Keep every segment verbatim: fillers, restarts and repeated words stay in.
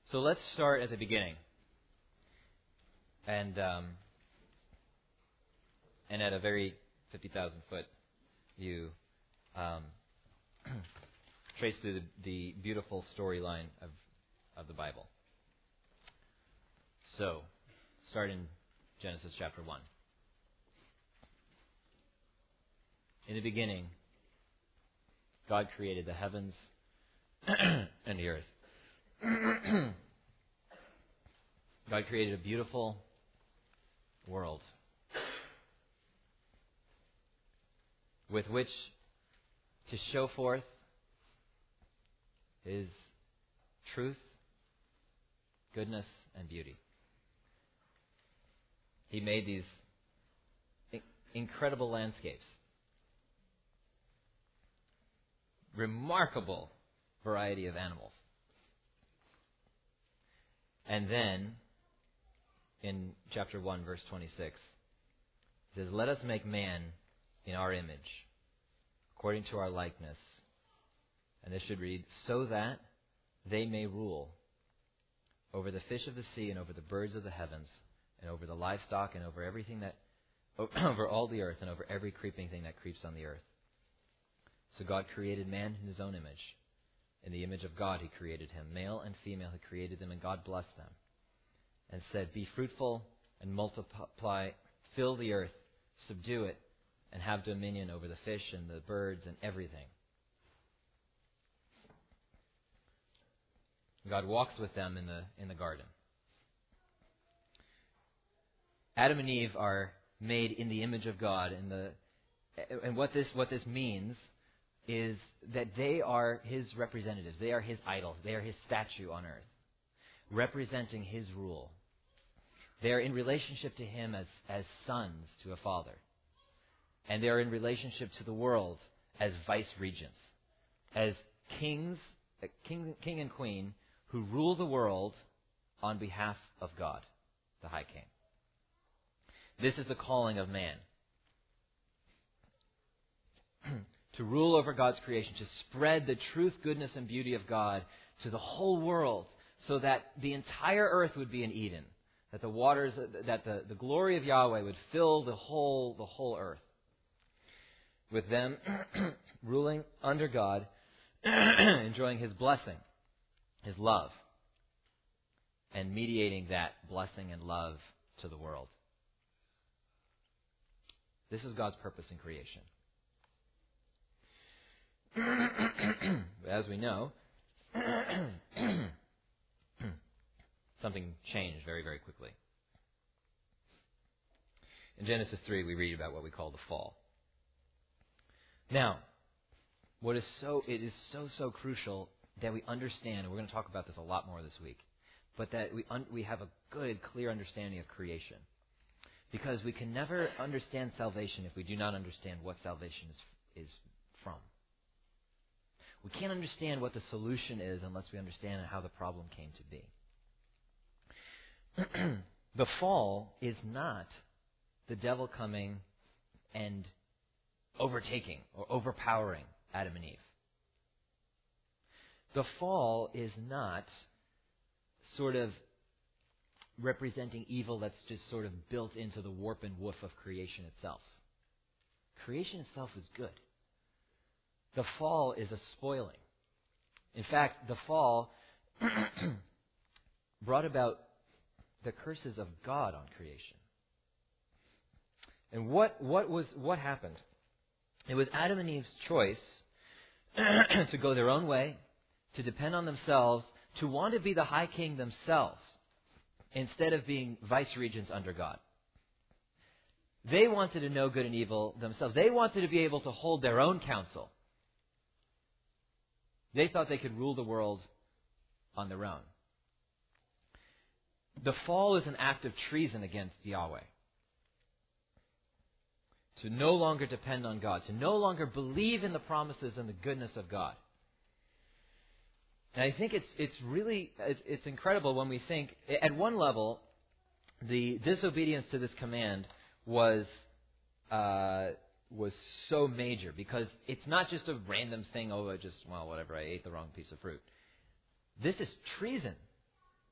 So let's start at the beginning. And um, and at a very fifty thousand foot view, um, trace through the, the beautiful storyline of, of the Bible. So, start in Genesis chapter one. In the beginning, God created the heavens and the earth. God created a beautiful world with which to show forth His truth, goodness, and beauty. He made these incredible landscapes. Remarkable variety of animals. And then, in chapter one, verse twenty-six, it says, "Let us make man in our image, according to our likeness." And this should read, "So that they may rule over the fish of the sea and over the birds of the heavens and over the livestock and over everything that, over all the earth and over every creeping thing that creeps on the earth." So God created man in His own image. In the image of God He created him. Male and female He created them, and God blessed them and said, "Be fruitful and multiply, fill the earth, subdue it, and have dominion over the fish and the birds and everything." God walks with them in the in the garden. Adam and Eve are made in the image of God, and the and what this what this means is that they are His representatives. They are His idols. They are His statue on earth, representing His rule. They are in relationship to Him as, as sons to a father. And they are in relationship to the world as vice-regents, as kings, king, king and queen who rule the world on behalf of God, the High King. This is the calling of man. To rule over God's creation, to spread the truth, goodness, and beauty of God to the whole world, so that the entire earth would be an Eden, that the waters, that the, the glory of Yahweh would fill the whole the whole earth, with them ruling under God, enjoying His blessing, His love, and mediating that blessing and love to the world. This is God's purpose in creation. As we know, something changed very, very quickly. In Genesis three, we read about what we call the fall. Now, what is so it is so so crucial that we understand, and we're going to talk about this a lot more this week, but that we un, we have a good, clear understanding of creation, because we can never understand salvation if we do not understand what salvation is is from. We can't understand what the solution is unless we understand how the problem came to be. The fall is not the devil coming and overtaking or overpowering Adam and Eve. The fall is not sort of representing evil that's just sort of built into the warp and woof of creation itself. Creation itself is good. The fall is a spoiling. In fact, the fall brought about the curses of God on creation. And what what was what happened? It was Adam and Eve's choice to go their own way, to depend on themselves, to want to be the high king themselves, instead of being vice-regents under God. They wanted to know good and evil themselves. They wanted to be able to hold their own counsel. They thought they could rule the world on their own. The fall is an act of treason against Yahweh. To no longer depend on God, to no longer believe in the promises and the goodness of God. And I think it's it's really it's, it's incredible when we think, at one level, the disobedience to this command was uh, was so major, because it's not just a random thing, oh, I just, well, whatever, I ate the wrong piece of fruit. This is treason.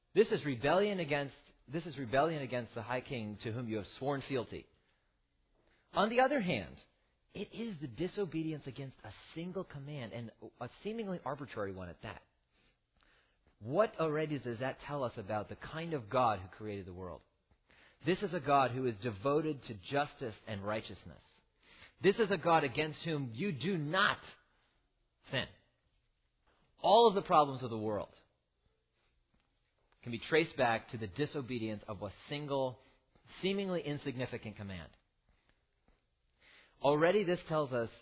This is rebellion against this is rebellion against the high king to whom you have sworn fealty. On the other hand, it is the disobedience against a single command, and a seemingly arbitrary one at that. What already does that tell us about the kind of God who created the world? This is a God who is devoted to justice and righteousness. This is a God against whom you do not sin. All of the problems of the world can be traced back to the disobedience of a single, seemingly insignificant command. Already this tells us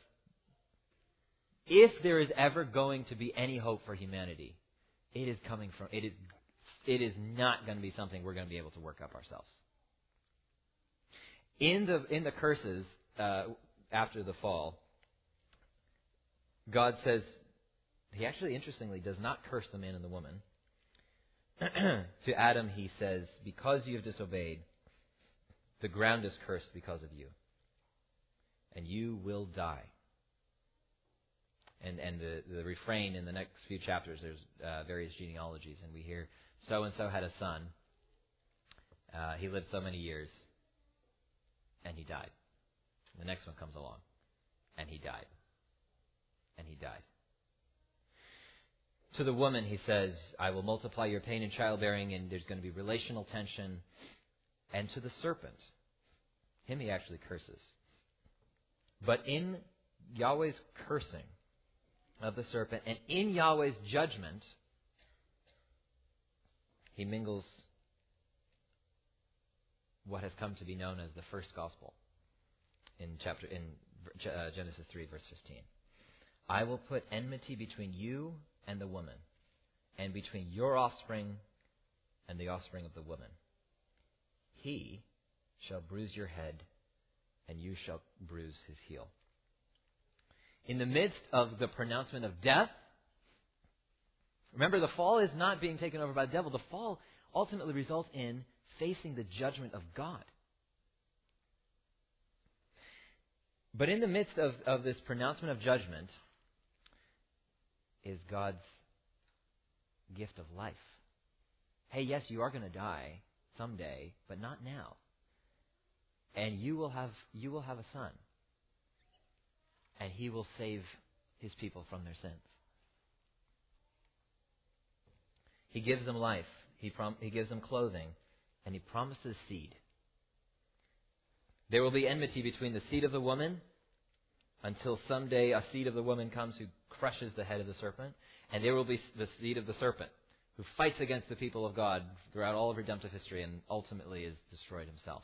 if there is ever going to be any hope for humanity, it is coming from, it is, it is not going to be something we're going to be able to work up ourselves. In the, in the curses, uh, after the fall, God says, He actually, interestingly, does not curse the man and the woman. To Adam, He says, because you have disobeyed, the ground is cursed because of you. And you will die. And and the, the refrain in the next few chapters, there's uh, various genealogies, and we hear, so-and-so had a son. Uh, he lived so many years, and he died. The next one comes along, and he died. And he died. To the woman, He says, I will multiply your pain in childbearing, and there's going to be relational tension. And to the serpent, him He actually curses. But in Yahweh's cursing of the serpent, and in Yahweh's judgment, He mingles what has come to be known as the first gospel in chapter in uh, Genesis three, verse fifteen. I will put enmity between you and the woman, and between your offspring and the offspring of the woman. He shall bruise your head, and you shall bruise his heel. In the midst of the pronouncement of death, remember, the fall is not being taken over by the devil. The fall ultimately results in facing the judgment of God. But in the midst of, of this pronouncement of judgment is God's gift of life. Hey, yes, you are going to die someday, but not now. And you will have you will have a son. And he will save his people from their sins. He gives them life. He, prom- he gives them clothing. And he promises seed. There will be enmity between the seed of the woman until someday a seed of the woman comes who crushes the head of the serpent. And there will be the seed of the serpent who fights against the people of God throughout all of redemptive history and ultimately is destroyed himself.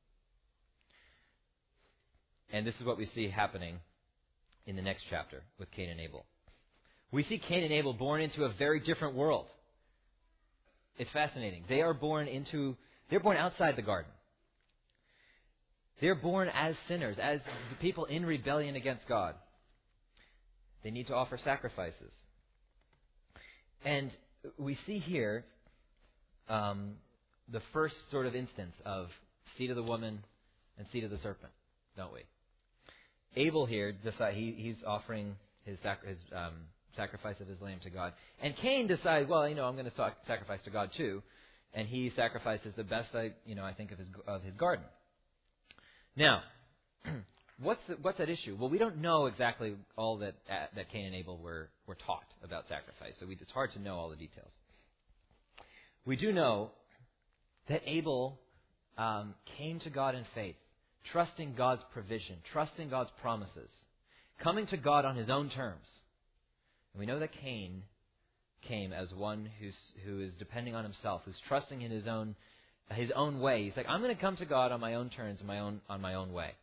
And this is what we see happening in the next chapter with Cain and Abel. We see Cain and Abel born into a very different world. It's fascinating. They are born into, they're born outside the garden. They're born as sinners, as the people in rebellion against God. They need to offer sacrifices. And we see here um, the first sort of instance of seed of the woman and seed of the serpent, don't we? Abel here, decide, he, he's offering his, sac- his um, sacrifice of his lamb to God. And Cain decides, well, you know, I'm going to sac- sacrifice to God too. And he sacrifices the best, I, you know, I think of his, of his garden. Now, what's the, what's at issue? Well, we don't know exactly all that uh, that Cain and Abel were, were taught about sacrifice. So we, it's hard to know all the details. We do know that Abel um, came to God in faith, trusting God's provision, trusting God's promises, coming to God on his own terms. And we know that Cain came as one who's, who is depending on himself, who's trusting in his own his own way. He's like, I'm going to come to God on my own terms, my own on my own way.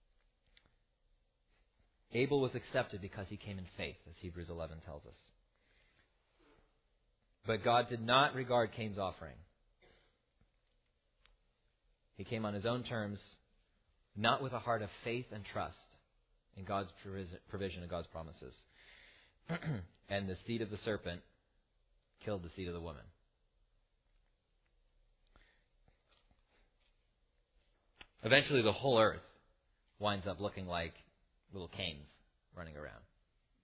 Abel was accepted because he came in faith, as Hebrews eleven tells us. But God did not regard Cain's offering. He came on his own terms, not with a heart of faith and trust in God's provision and God's promises. And the seed of the serpent killed the seed of the woman. Eventually the whole earth winds up looking like little Cains running around.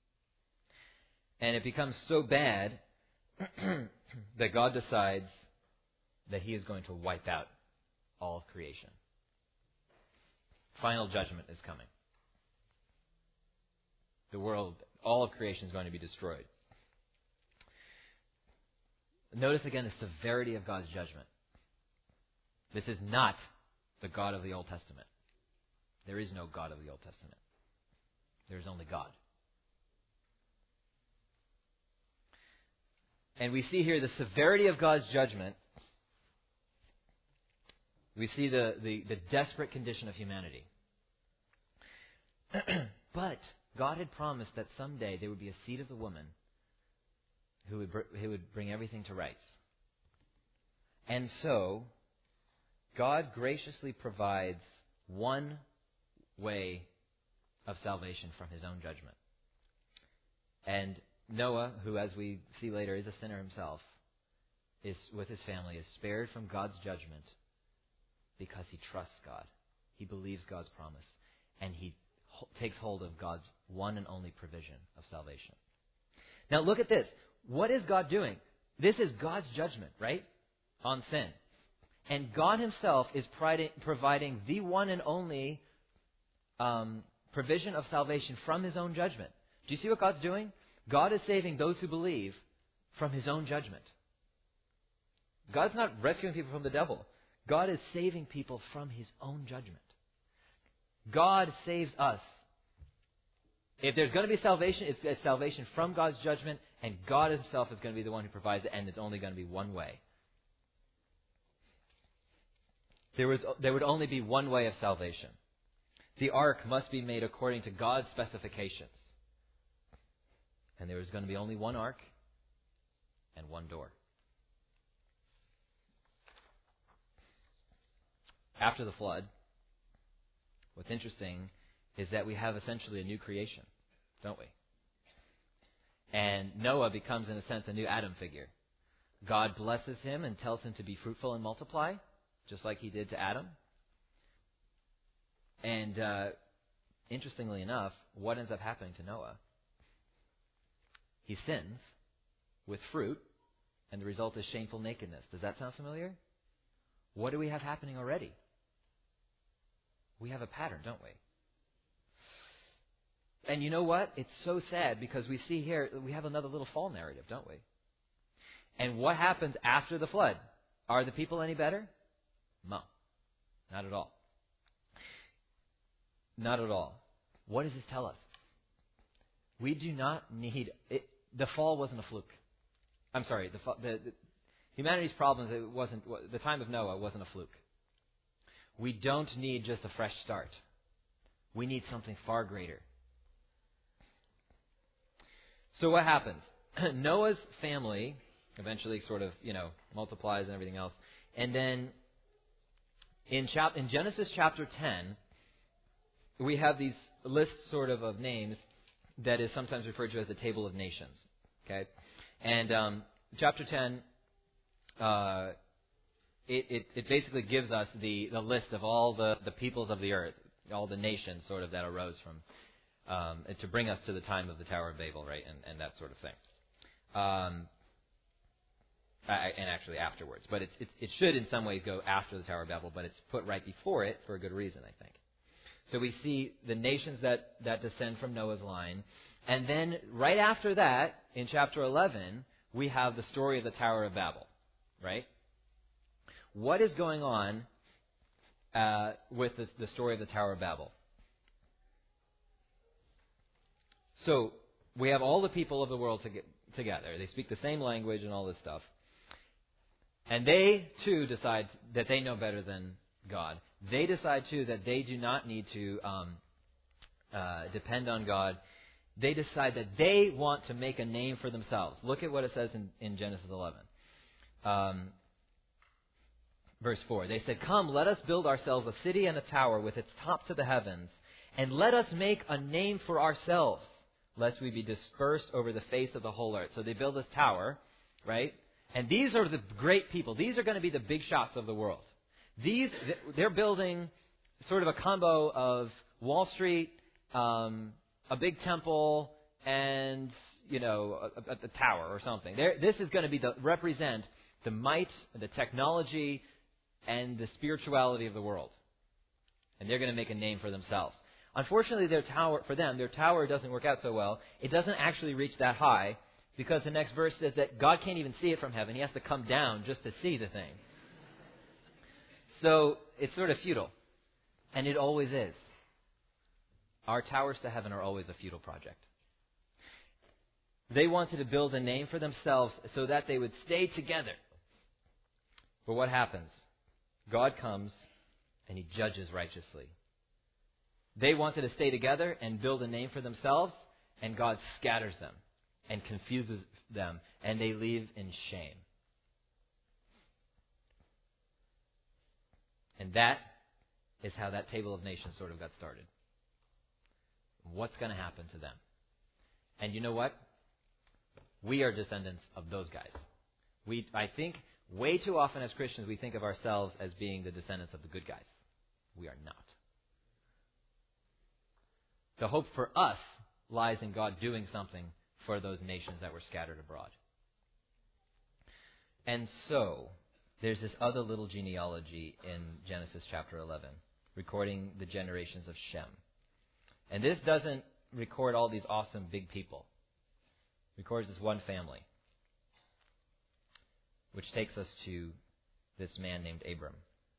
And it becomes so bad that God decides that he is going to wipe out all of creation. Final judgment is coming. The world, all of creation is going to be destroyed. Notice again the severity of God's judgment. This is not the God of the Old Testament. There is no God of the Old Testament. There is only God. And we see here the severity of God's judgment. We see the, the, the desperate condition of humanity. But God had promised that someday there would be a seed of the woman who would, br- who would bring everything to rights. And so, God graciously provides one way of salvation from his own judgment. And Noah, who as we see later is a sinner himself, is with his family, is spared from God's judgment because he trusts God. He believes God's promise. And he ho- takes hold of God's one and only provision of salvation. Now look at this. What is God doing? This is God's judgment, right? On sin. And God himself is providing the one and only um, provision of salvation from his own judgment. Do you see what God's doing? God is saving those who believe from his own judgment. God's not rescuing people from the devil. God is saving people from his own judgment. God saves us. If there's going to be salvation, it's, it's salvation from God's judgment, and God himself is going to be the one who provides it, and it's only going to be one way. There was, there would only be one way of salvation. The ark must be made according to God's specifications. And there was going to be only one ark and one door. After the flood, what's interesting is that we have essentially a new creation, don't we? And Noah becomes, in a sense, a new Adam figure. God blesses him and tells him to be fruitful and multiply, just like he did to Adam. And uh, interestingly enough, what ends up happening to Noah? He sins with fruit, and the result is shameful nakedness. Does that sound familiar? What do we have happening already? We have a pattern, don't we? And you know what? It's so sad because we see here, we have another little fall narrative, don't we? And what happens after the flood? Are the people any better? No. Not at all. Not at all. What does this tell us? We do not need... It, the fall wasn't a fluke. I'm sorry, the, the, the humanity's problems, it wasn't, the time of Noah wasn't a fluke. We don't need just a fresh start. We need something far greater. So what happens? Noah's family eventually sort of, you know, multiplies and everything else. And then in, chap- in Genesis chapter ten, we have these lists sort of of names that is sometimes referred to as the Table of Nations. Okay? And um, chapter ten, uh, it, it, it basically gives us the, the list of all the, the peoples of the earth, all the nations sort of that arose from, um, and to bring us to the time of the Tower of Babel, right, and, and that sort of thing. Um, I, and actually afterwards. But it's, it's, it should in some ways go after the Tower of Babel, but it's put right before it for a good reason, I think. So we see the nations that, that descend from Noah's line. And then right after that, in chapter eleven, we have the story of the Tower of Babel, right? What is going on uh, with the, the story of the Tower of Babel? So we have all the people of the world to get together. They speak the same language and all this stuff. And they, too, decide that they know better than God. They decide, too, that they do not need to um, uh, depend on God. They decide that they want to make a name for themselves. Look at what it says in, in Genesis eleven. Um, verse four. They said, "Come, let us build ourselves a city and a tower with its top to the heavens, and let us make a name for ourselves, lest we be dispersed over the face of the whole earth." So they build this tower, right? And these are the great people. These are going to be the big shots of the world. These, they're building sort of a combo of Wall Street, um, a big temple, and, you know, a, a, a tower or something. They're, this is going to be the, represent the might, the technology, and the spirituality of the world. And they're going to make a name for themselves. Unfortunately, their tower, for them, their tower doesn't work out so well. It doesn't actually reach that high because the next verse says that God can't even see it from heaven. He has to come down just to see the thing. So it's sort of futile. And it always is. Our towers to heaven are always a futile project. They wanted to build a name for themselves so that they would stay together. But what happens? God comes and He judges righteously. They wanted to stay together and build a name for themselves, and God scatters them and confuses them, and they leave in shame. And that is how that table of nations sort of got started. What's going to happen to them? And you know what? We are descendants of those guys. We, I think, way too often as Christians, we think of ourselves as being the descendants of the good guys. We are not. The hope for us lies in God doing something for those nations that were scattered abroad. And so, there's this other little genealogy in Genesis chapter eleven, recording the generations of Shem. And this doesn't record all these awesome big people. It records this one family, which takes us to this man named Abram.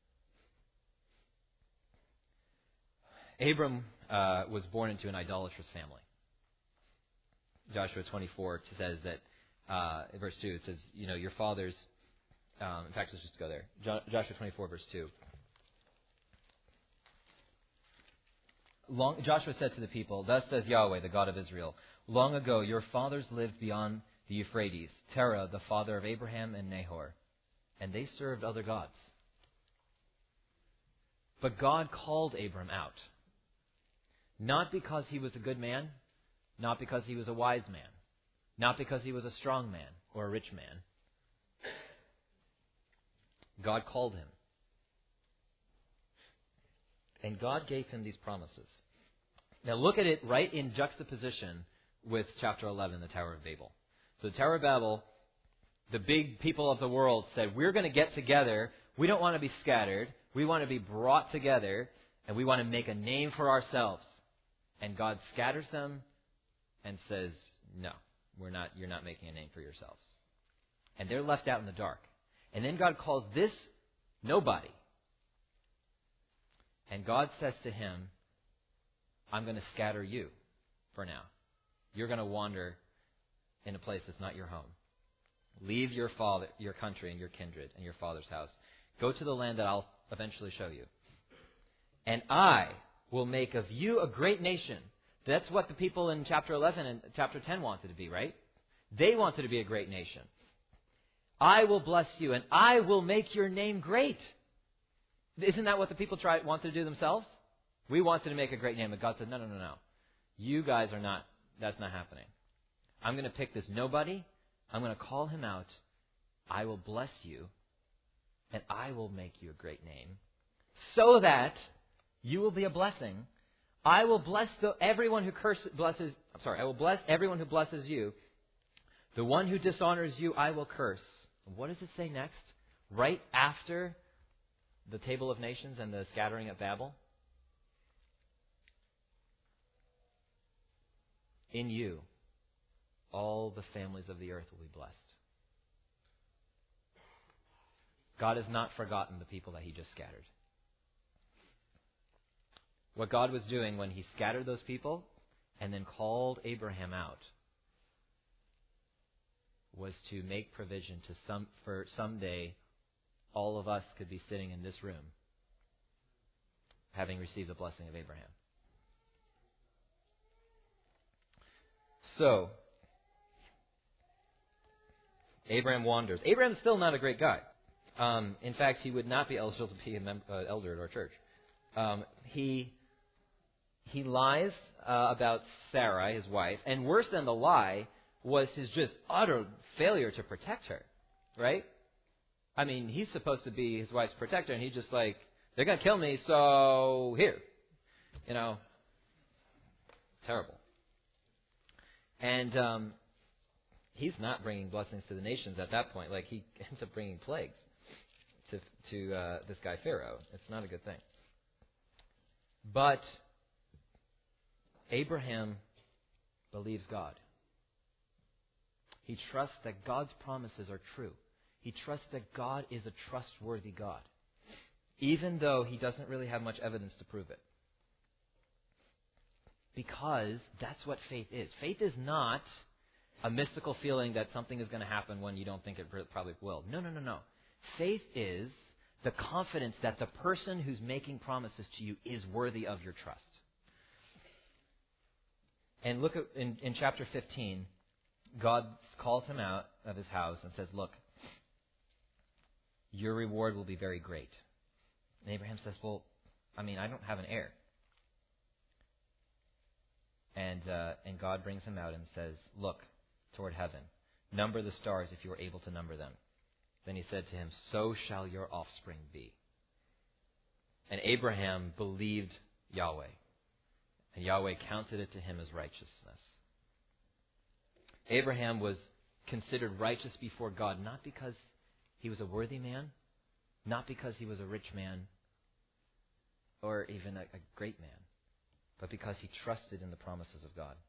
Abram uh, was born into an idolatrous family. Joshua twenty-four says that, uh, in verse two, it says, you know, your fathers, um, in fact, let's just go there. Jo- Joshua twenty-four, verse two. Long, Joshua said to the people, thus says Yahweh, the God of Israel, long ago your fathers lived beyond the Euphrates, Terah, the father of Abraham and Nahor, and they served other gods. But God called Abram out. Not because he was a good man, not because he was a wise man, not because he was a strong man or a rich man. God called him. And God gave him these promises. Now look at it right in juxtaposition with chapter eleven, the Tower of Babel. So the Tower of Babel, the big people of the world said, we're going to get together. We don't want to be scattered. We want to be brought together, and we want to make a name for ourselves. And God scatters them and says, no, we're not. You're not making a name for yourselves. And they're left out in the dark. And then God calls this nobody. And God says to him, I'm going to scatter you for now. You're going to wander in a place that's not your home. Leave your father, your country and your kindred and your father's house. Go to the land that I'll eventually show you. And I will make of you a great nation. That's what the people in chapter eleven and chapter ten wanted to be, right? They wanted to be a great nation. I will bless you and I will make your name great. Isn't that what the people tried wanted to do themselves? We wanted to make a great name, but God said, no, no, no, no. You guys are not, that's not happening. I'm going to pick this nobody. I'm going to call him out. I will bless you, and I will make you a great name, so that you will be a blessing. I will bless the, everyone who curses, blesses, I'm sorry, I will bless everyone who blesses you. The one who dishonors you, I will curse. What does it say next? Right after the table of nations and the scattering at Babel? In you, all the families of the earth will be blessed. God has not forgotten the people that He just scattered. What God was doing when He scattered those people and then called Abraham out was to make provision to some for someday all of us could be sitting in this room having received the blessing of Abraham. So, Abraham wanders. Abraham's still not a great guy. Um, in fact, he would not be eligible to be an mem- uh, elder at our church. Um, he he lies uh, about Sarai, his wife, and worse than the lie was his just utter failure to protect her, right? I mean, he's supposed to be his wife's protector, and he's just like, they're going to kill me, so here. You know, terrible. And um, he's not bringing blessings to the nations at that point. Like, he ends up bringing plagues to to uh, this guy Pharaoh. It's not a good thing. But Abraham believes God. He trusts that God's promises are true. He trusts that God is a trustworthy God, even though he doesn't really have much evidence to prove it. Because that's what faith is. Faith is not a mystical feeling that something is going to happen when you don't think it probably will. No, no, no, no. Faith is the confidence that the person who's making promises to you is worthy of your trust. And look at in, in chapter fifteen, God calls him out of his house and says, look, your reward will be very great. And Abraham says, well, I mean, I don't have an heir. And uh, and God brings him out and says, look toward heaven, number the stars if you are able to number them. Then he said to him, so shall your offspring be. And Abraham believed Yahweh, and Yahweh counted it to him as righteousness. Abraham was considered righteous before God, not because he was a worthy man, not because he was a rich man, or even a, a great man, but because he trusted in the promises of God.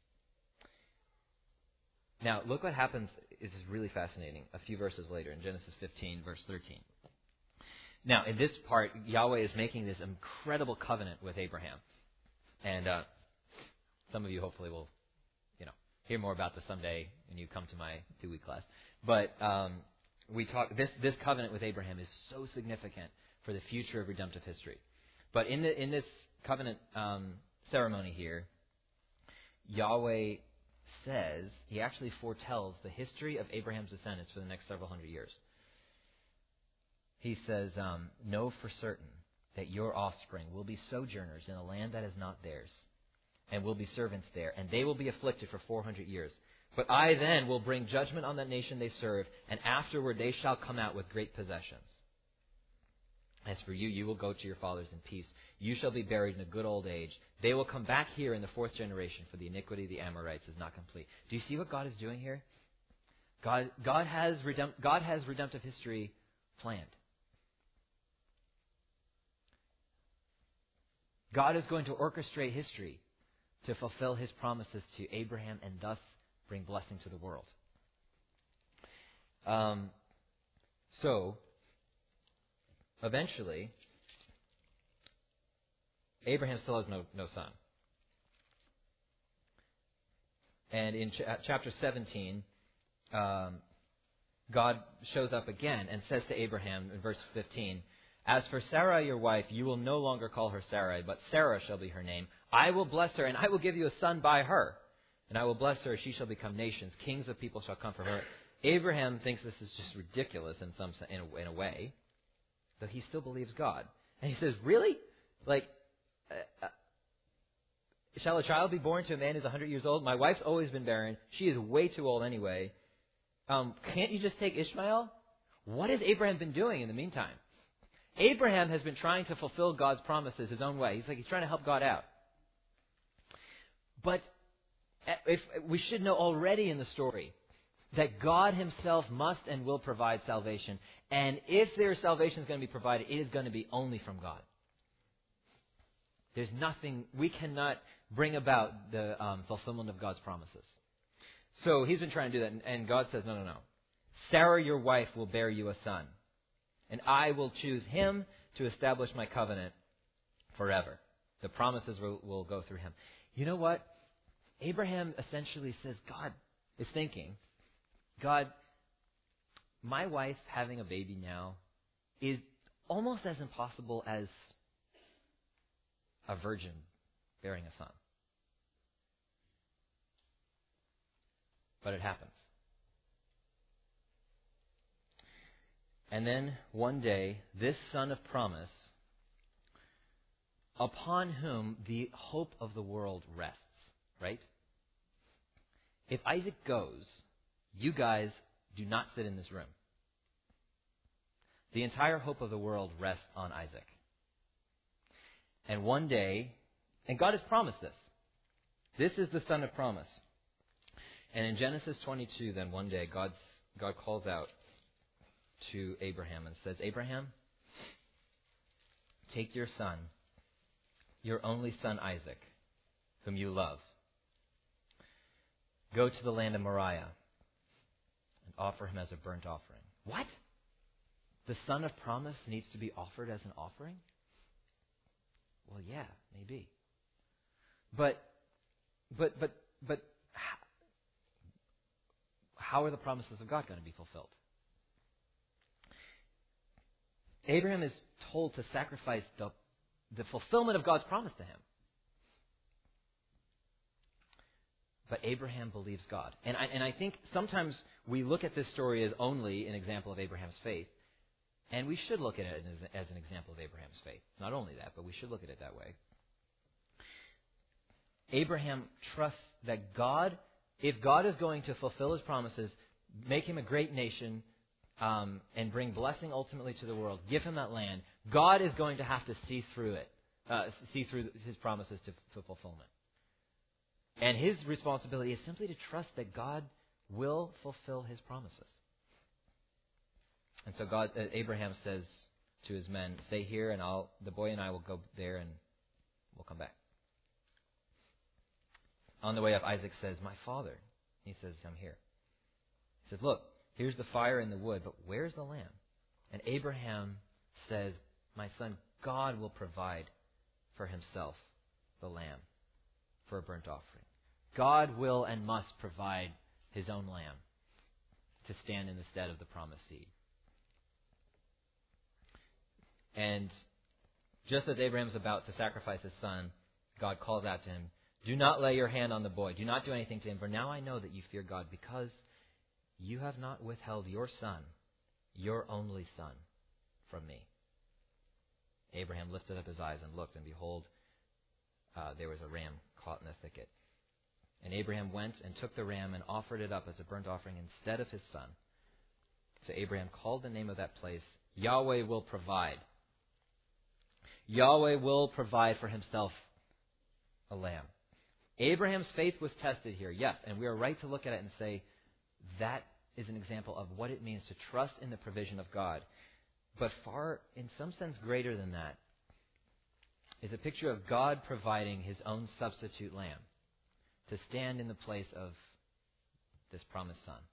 Now, look what happens. This is really fascinating. A few verses later, in Genesis fifteen, verse thirteen. Now, in this part, Yahweh is making this incredible covenant with Abraham. And uh, some of you hopefully will, you know, hear more about this someday when you come to my two-week class. But um, we talk. This this covenant with Abraham is so significant for the future of redemptive history. But in the in this covenant um, ceremony here, Yahweh says, he actually foretells the history of Abraham's descendants for the next several hundred years. He says, um, know for certain that your offspring will be sojourners in a land that is not theirs, and will be servants there, and they will be afflicted for four hundred years. But I then will bring judgment on that nation they serve, and afterward they shall come out with great possessions. As for you, you will go to your fathers in peace. You shall be buried in a good old age. They will come back here in the fourth generation, for the iniquity of the Amorites is not complete. Do you see what God is doing here? God, God has redempt, God has redemptive history planned. God is going to orchestrate history to fulfill his promises to Abraham and thus bring blessing to the world. Um, so, eventually, Abraham still has no, no son. And in ch- chapter seventeen, um, God shows up again and says to Abraham in verse fifteen, as for Sarai your wife, you will no longer call her Sarai, but Sarah shall be her name. I will bless her, and I will give you a son by her. And I will bless her, she shall become nations. Kings of people shall come from her. Abraham thinks this is just ridiculous in some in a, in a way, but he still believes God. And he says, really? Like, uh, uh, shall a child be born to a man who's one hundred years old? My wife's always been barren. She is way too old anyway. Um, can't you just take Ishmael? What has Abraham been doing in the meantime? Abraham has been trying to fulfill God's promises his own way. He's like, he's trying to help God out. But if we should know already in the story that God himself must and will provide salvation. And if their salvation is going to be provided, it is going to be only from God. There's nothing, we cannot bring about the um, fulfillment of God's promises. So he's been trying to do that, and, and God says, no, no, no. Sarah, your wife, will bear you a son, and I will choose him to establish my covenant forever. The promises will, will go through him. You know what? Abraham essentially says, God is thinking, God, my wife having a baby now is almost as impossible as a virgin bearing a son. But it happens. And then one day, this son of promise, upon whom the hope of the world rests, right? If Isaac goes, you guys do not sit in this room. The entire hope of the world rests on Isaac. And one day, and God has promised this. This is the son of promise. And in Genesis twenty-two, then one day, God's, God calls out to Abraham and says, Abraham, take your son, your only son Isaac, whom you love. Go to the land of Moriah and offer him as a burnt offering. What? The son of promise needs to be offered as an offering? Well, yeah, maybe. But, but, but, but, how are the promises of God going to be fulfilled? Abraham is told to sacrifice the, the fulfillment of God's promise to him. But Abraham believes God. And I, and I think sometimes we look at this story as only an example of Abraham's faith. And we should look at it as, as an example of Abraham's faith. Not only that, but we should look at it that way. Abraham trusts that God, if God is going to fulfill his promises, make him a great nation, um, and bring blessing ultimately to the world, give him that land, God is going to have to see through it, uh, see through his promises to, to fulfillment. And his responsibility is simply to trust that God will fulfill his promises. And so God, uh, Abraham says to his men, stay here and I'll, the boy and I will go there and we'll come back. On the way up, Isaac says, my father. He says, I'm here. He says, look, here's the fire and the wood, but where's the lamb? And Abraham says, my son, God will provide for himself the lamb for a burnt offering. God will and must provide his own lamb to stand in the stead of the promised seed. And just as Abraham's about to sacrifice his son, God calls out to him, do not lay your hand on the boy. Do not do anything to him, for now I know that you fear God, because you have not withheld your son, your only son, from me. Abraham lifted up his eyes and looked, and behold, uh, there was a ram caught in the thicket. And Abraham went and took the ram and offered it up as a burnt offering instead of his son. So Abraham called the name of that place, Yahweh will provide. Yahweh will provide for himself a lamb. Abraham's faith was tested here, yes, and we are right to look at it and say that is an example of what it means to trust in the provision of God. But far, in some sense, greater than that is a picture of God providing his own substitute lamb to stand in the place of this promised son.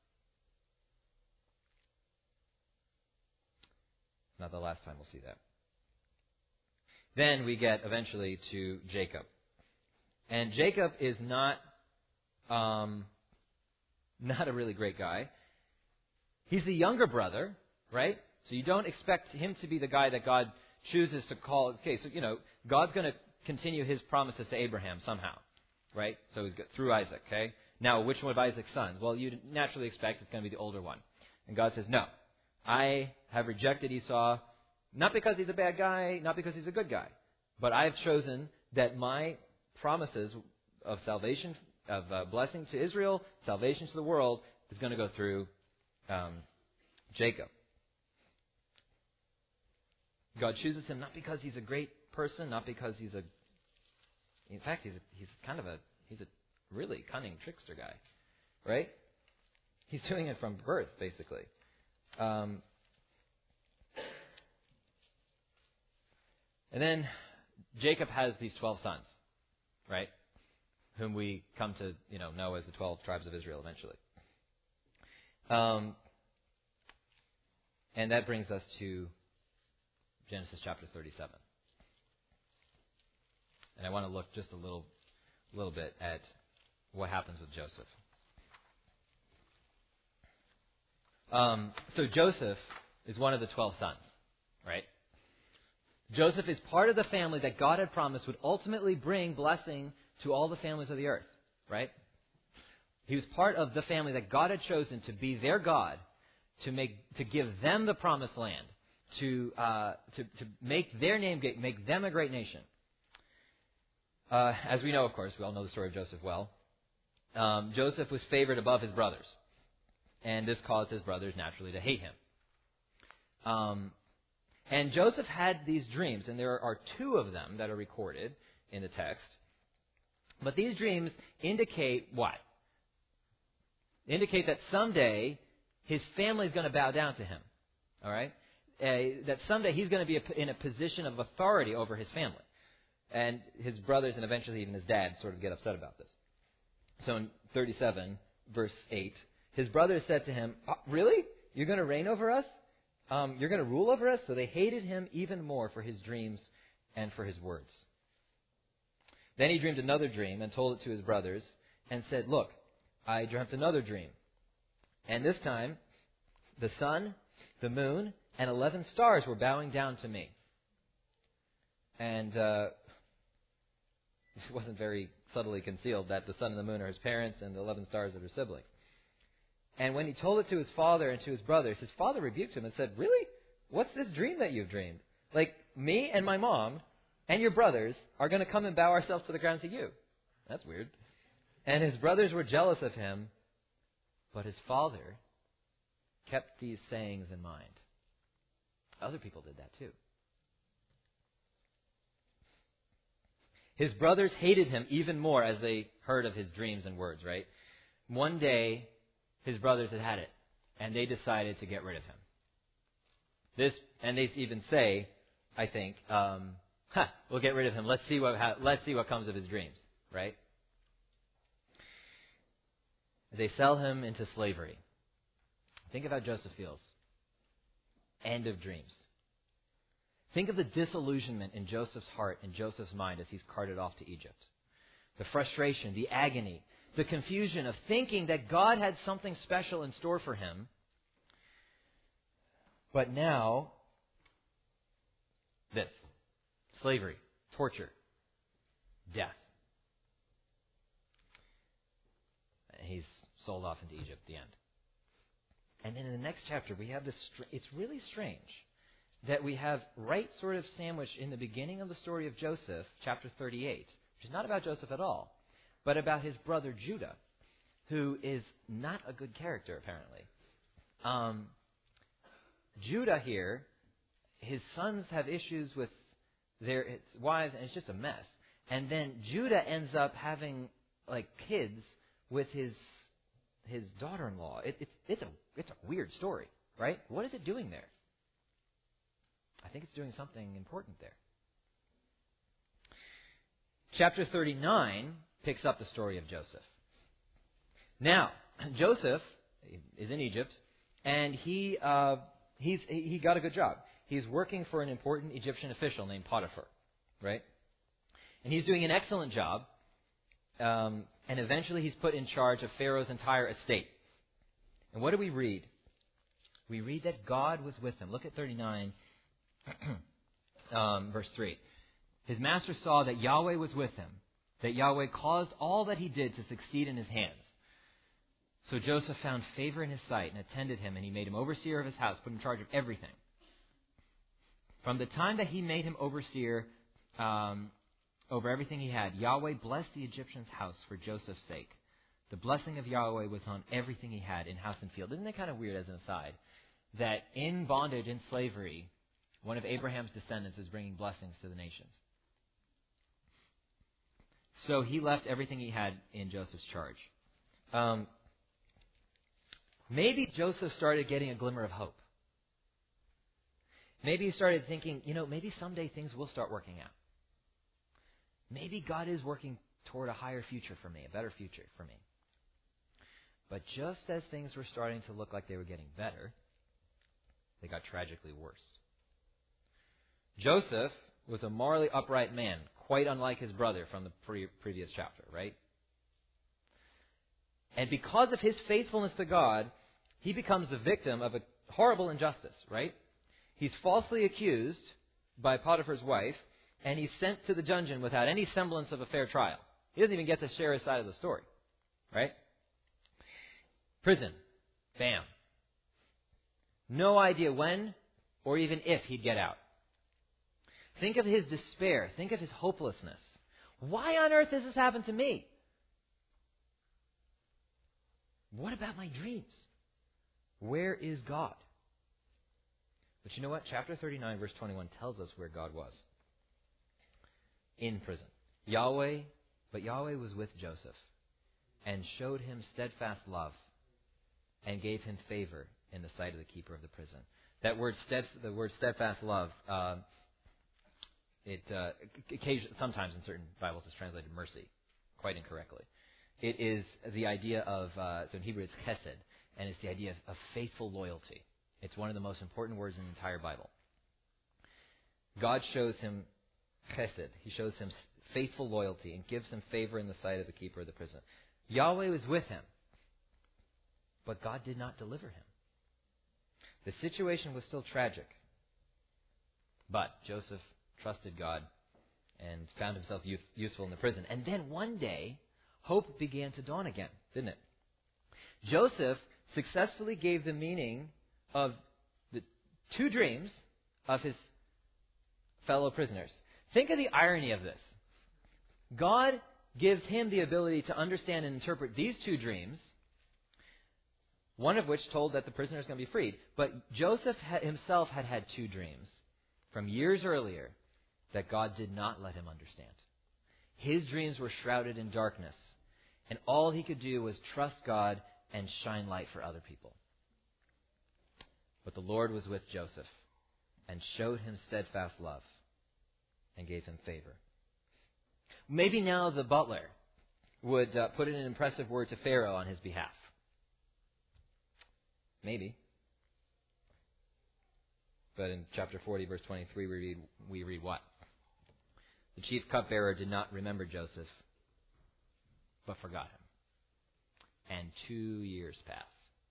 Not the last time we'll see that. Then we get eventually to Jacob. And Jacob is not, um, not a really great guy. He's the younger brother, right? So you don't expect him to be the guy that God chooses to call. Okay, so, you know, God's going to continue his promises to Abraham somehow, right? So he's got, through Isaac, okay? Now, which one of Isaac's sons? Well, you'd naturally expect it's going to be the older one. And God says, no, I have rejected Esau, not because he's a bad guy, not because he's a good guy, but I've chosen that my promises of salvation, of uh, blessing to Israel, salvation to the world, is going to go through um, Jacob. God chooses him not because he's a great person, not because he's a... In fact, he's a, he's kind of a... He's a really cunning trickster guy, right? He's doing it from birth, basically. Um, and then Jacob has these twelve sons, right? Whom we come to, you know, know as the twelve tribes of Israel eventually. Um, and that brings us to Genesis chapter thirty-seven. And I want to look just a little, little bit at what happens with Joseph. Um, so Joseph is one of the twelve sons, right? Joseph is part of the family that God had promised would ultimately bring blessing to all the families of the earth, right? He was part of the family that God had chosen to be their God, to make, to give them the promised land, to uh, to, to make their name great, make them a great nation. Uh, as we know, of course, we all know the story of Joseph well. Um, Joseph was favored above his brothers, and this caused his brothers naturally to hate him. Um, and Joseph had these dreams, and there are two of them that are recorded in the text. But these dreams indicate what? indicate that someday his family is going to bow down to him. All right? Uh, that someday he's going to be a, in a position of authority over his family. And his brothers and eventually even his dad sort of get upset about this. So in thirty-seven, verse eight, his brothers said to him, oh, really? You're going to reign over us? Um, you're going to rule over us? So they hated him even more for his dreams and for his words. Then he dreamed another dream and told it to his brothers and said, look, I dreamt another dream. And this time, the sun, the moon, and eleven stars were bowing down to me. And uh, it wasn't very subtly concealed that the sun and the moon are his parents and the eleven stars are his siblings. And when he told it to his father and to his brothers, his father rebuked him and said, really? What's this dream that you've dreamed? Like, me and my mom and your brothers are going to come and bow ourselves to the ground to you. That's weird. And his brothers were jealous of him, but his father kept these sayings in mind. Other people did that too. His brothers hated him even more as they heard of his dreams and words, right? One day, his brothers had had it, and they decided to get rid of him. This, and they even say, I think, um, huh, we'll get rid of him. Let's see what ha- let's see what comes of his dreams, right? They sell him into slavery. Think of how Joseph feels. End of dreams. Think of the disillusionment in Joseph's heart and Joseph's mind as he's carted off to Egypt. The frustration, the agony, the confusion of thinking that God had something special in store for him. But now, this. Slavery, torture, death. He's sold off into Egypt, the end. And then in the next chapter, we have this, it's really strange that we have right sort of sandwiched in the beginning of the story of Joseph, chapter thirty-eight, which is not about Joseph at all, but about his brother Judah, who is not a good character, apparently. Um, Judah here, his sons have issues with their wives, and it's just a mess. And then Judah ends up having, like, kids with his his daughter-in-law. It, it's it's a it's a weird story, right? What is it doing there? I think it's doing something important there. Chapter thirty-nine picks up the story of Joseph. Now, Joseph is in Egypt, and he uh, he's he got a good job. He's working for an important Egyptian official named Potiphar, right? And he's doing an excellent job. Um, and eventually he's put in charge of Pharaoh's entire estate. And what do we read? We read that God was with him. Look at thirty-nine, um, verse three. His master saw that Yahweh was with him, that Yahweh caused all that he did to succeed in his hands. So Joseph found favor in his sight and attended him, and he made him overseer of his house, put him in charge of everything. From the time that he made him overseer um, over everything he had, Yahweh blessed the Egyptian's house for Joseph's sake. The blessing of Yahweh was on everything he had in house and field. Isn't it kind of weird, as an aside, that in bondage, in slavery, one of Abraham's descendants is bringing blessings to the nations? So he left everything he had in Joseph's charge. Um, maybe Joseph started getting a glimmer of hope. Maybe he started thinking, you know, maybe someday things will start working out. Maybe God is working toward a higher future for me, a better future for me. But just as things were starting to look like they were getting better, they got tragically worse. Joseph was a morally upright man, quite unlike his brother from the pre- previous chapter, right? And because of his faithfulness to God, he becomes the victim of a horrible injustice, right? He's falsely accused by Potiphar's wife, and he's sent to the dungeon without any semblance of a fair trial. He doesn't even get to share his side of the story, right? Prison. Bam. No idea when or even if he'd get out. Think of his despair. Think of his hopelessness. Why on earth has this happened to me? What about my dreams? Where is God? But you know what? Chapter thirty-nine, verse twenty-one tells us where God was. In prison. Yahweh, but Yahweh was with Joseph and showed him steadfast love and gave him favor in the sight of the keeper of the prison. That word, stead, the word steadfast love, uh, it uh, occasion, sometimes in certain Bibles is translated mercy, quite incorrectly. It is the idea of, uh, so in Hebrew it's chesed, and it's the idea of, of faithful loyalty. It's one of the most important words in the entire Bible. God shows him chesed. He shows him faithful loyalty and gives him favor in the sight of the keeper of the prison. Yahweh was with him, but God did not deliver him. The situation was still tragic, but Joseph trusted God and found himself youth, useful in the prison. And then one day, hope began to dawn again, didn't it? Joseph successfully gave the meaning of the two dreams of his fellow prisoners. Think of the irony of this. God gives him the ability to understand and interpret these two dreams, one of which told that the prisoner is going to be freed. But Joseph himself had had two dreams from years earlier that God did not let him understand. His dreams were shrouded in darkness, and all he could do was trust God and shine light for other people. But the Lord was with Joseph and showed him steadfast love and gave him favor. Maybe now the butler would uh, put in an impressive word to Pharaoh on his behalf. Maybe. But in chapter forty, verse twenty-three, we read, we read what? The chief cupbearer did not remember Joseph, but forgot him. And two years passed.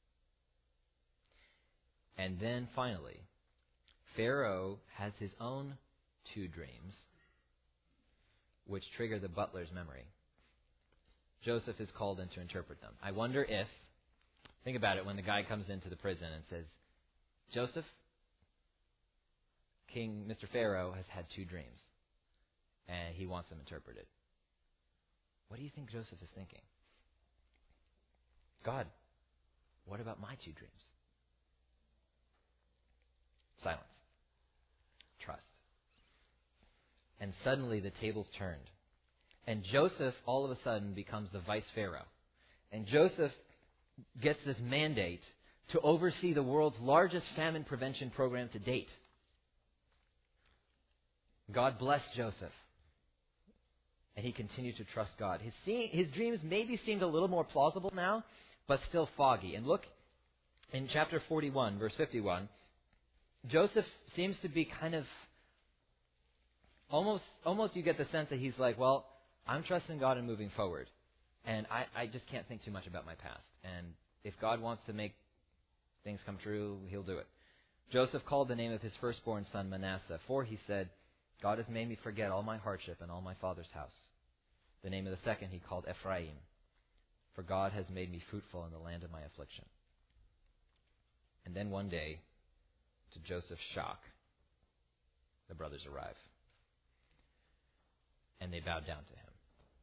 And then finally, Pharaoh has his own two dreams, which trigger the butler's memory. Joseph is called in to interpret them. I wonder if, think about it, when the guy comes into the prison and says, Joseph, King Mister Pharaoh has had two dreams, and he wants them interpreted. What do you think Joseph is thinking? God, what about my two dreams? Silence. Trust. And suddenly the tables turned. And Joseph all of a sudden becomes the vice pharaoh. And Joseph gets this mandate to oversee the world's largest famine prevention program to date. God blessed Joseph. And he continued to trust God. His, see- his dreams maybe seemed a little more plausible now, but still foggy. And look in chapter forty-one, verse fifty-one, Joseph seems to be kind of, almost, almost you get the sense that he's like, well, I'm trusting God and moving forward. And I, I just can't think too much about my past. And if God wants to make things come true, he'll do it. Joseph called the name of his firstborn son Manasseh, for he said, God has made me forget all my hardship and all my father's house. The name of the second he called Ephraim, for God has made me fruitful in the land of my affliction. And then one day, to Joseph's shock, the brothers arrive. And they bow down to him.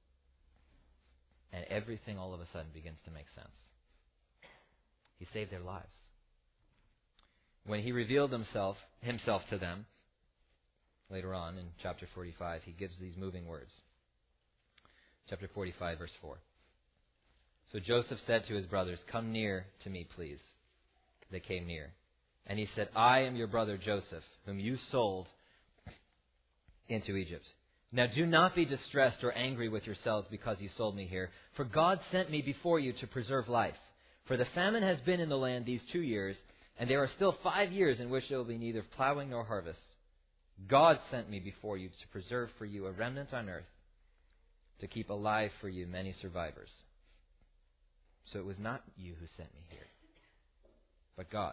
And everything all of a sudden begins to make sense. He saved their lives. When he revealed himself, himself to them, later on in chapter forty-five, he gives these moving words. Chapter forty-five, verse four. So Joseph said to his brothers, come near to me, please. They came near. And he said, I am your brother Joseph, whom you sold into Egypt. Now do not be distressed or angry with yourselves because you sold me here, for God sent me before you to preserve life. For the famine has been in the land these two years, and there are still five years in which there will be neither plowing nor harvest. God sent me before you to preserve for you a remnant on earth, to keep alive for you many survivors. So it was not you who sent me here, but God.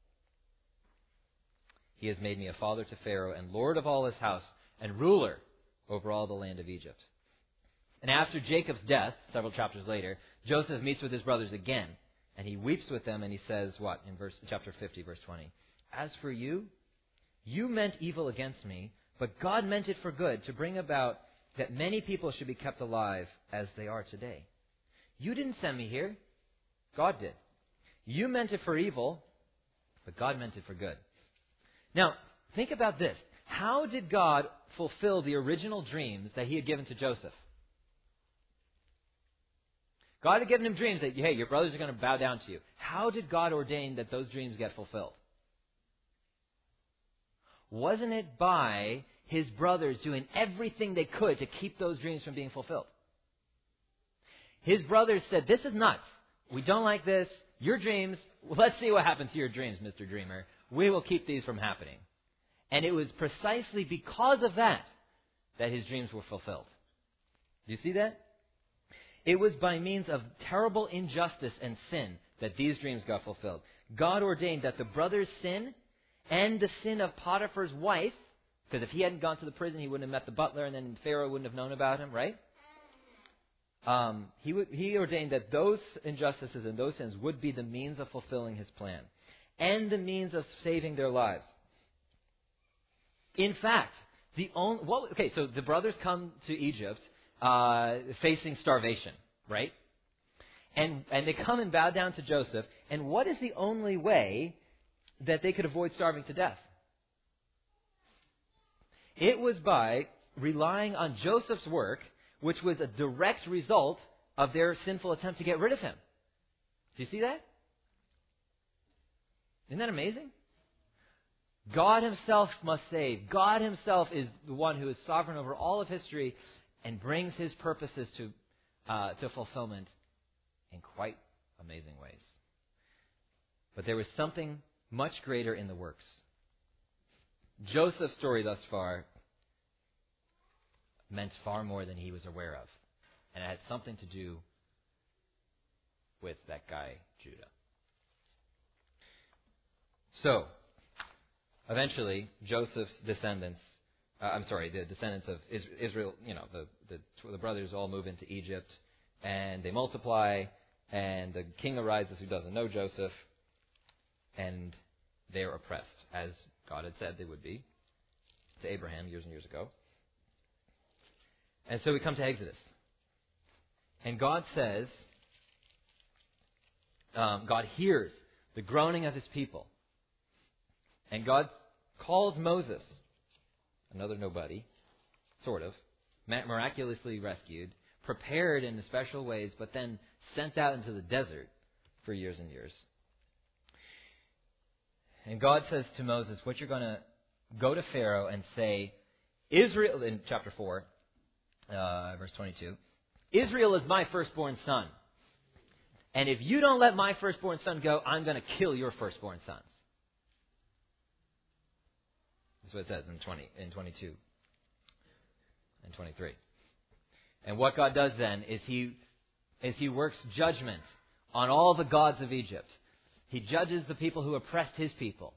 He has made me a father to Pharaoh and lord of all his house and ruler over all the land of Egypt. And after Jacob's death, several chapters later, Joseph meets with his brothers again, and he weeps with them, and he says what in verse chapter fifty, verse twenty? As for you, you meant evil against me, but God meant it for good, to bring about that many people should be kept alive as they are today. You didn't send me here. God did. You meant it for evil, but God meant it for good. Now, think about this. How did God fulfill the original dreams that he had given to Joseph? God had given him dreams that, hey, your brothers are going to bow down to you. How did God ordain that those dreams get fulfilled? Wasn't it by his brothers doing everything they could to keep those dreams from being fulfilled? His brothers said, this is nuts. We don't like this. Your dreams, well, let's see what happens to your dreams, Mister Dreamer. We will keep these from happening. And it was precisely because of that that his dreams were fulfilled. Do you see that? It was by means of terrible injustice and sin that these dreams got fulfilled. God ordained that the brothers' sin and the sin of Potiphar's wife, because if he hadn't gone to the prison, he wouldn't have met the butler, and then Pharaoh wouldn't have known about him, right? Um, he, would, he ordained that those injustices and those sins would be the means of fulfilling his plan and the means of saving their lives. In fact, the only, well, okay, so the brothers come to Egypt uh, facing starvation, right? And and they come and bow down to Joseph. And what is the only way that they could avoid starving to death? It was by relying on Joseph's work, which was a direct result of their sinful attempt to get rid of him. Do you see that? Isn't that amazing? God himself must save. God himself is the one who is sovereign over all of history and brings his purposes to uh, to fulfillment in quite amazing ways. But there was something much greater in the works. Joseph's story thus far meant far more than he was aware of. And it had something to do with that guy, Judah. So, eventually, Joseph's descendants, uh, I'm sorry, the descendants of Israel, you know, the, the, the brothers all move into Egypt, and they multiply, and the king arises who doesn't know Joseph, and they are oppressed, as God had said they would be to Abraham years and years ago. And so we come to Exodus. And God says, um, God hears the groaning of his people. And God calls Moses, another nobody, sort of, miraculously rescued, prepared in special ways, but then sent out into the desert for years and years. And God says to Moses, what you're going to go to Pharaoh and say, Israel, in chapter four, uh, verse twenty-two, Israel is my firstborn son. And if you don't let my firstborn son go, I'm going to kill your firstborn sons. That's what it says in twenty, in twenty-two and twenty-three. And what God does then is he, is he works judgment on all the gods of Egypt. He judges the people who oppressed his people.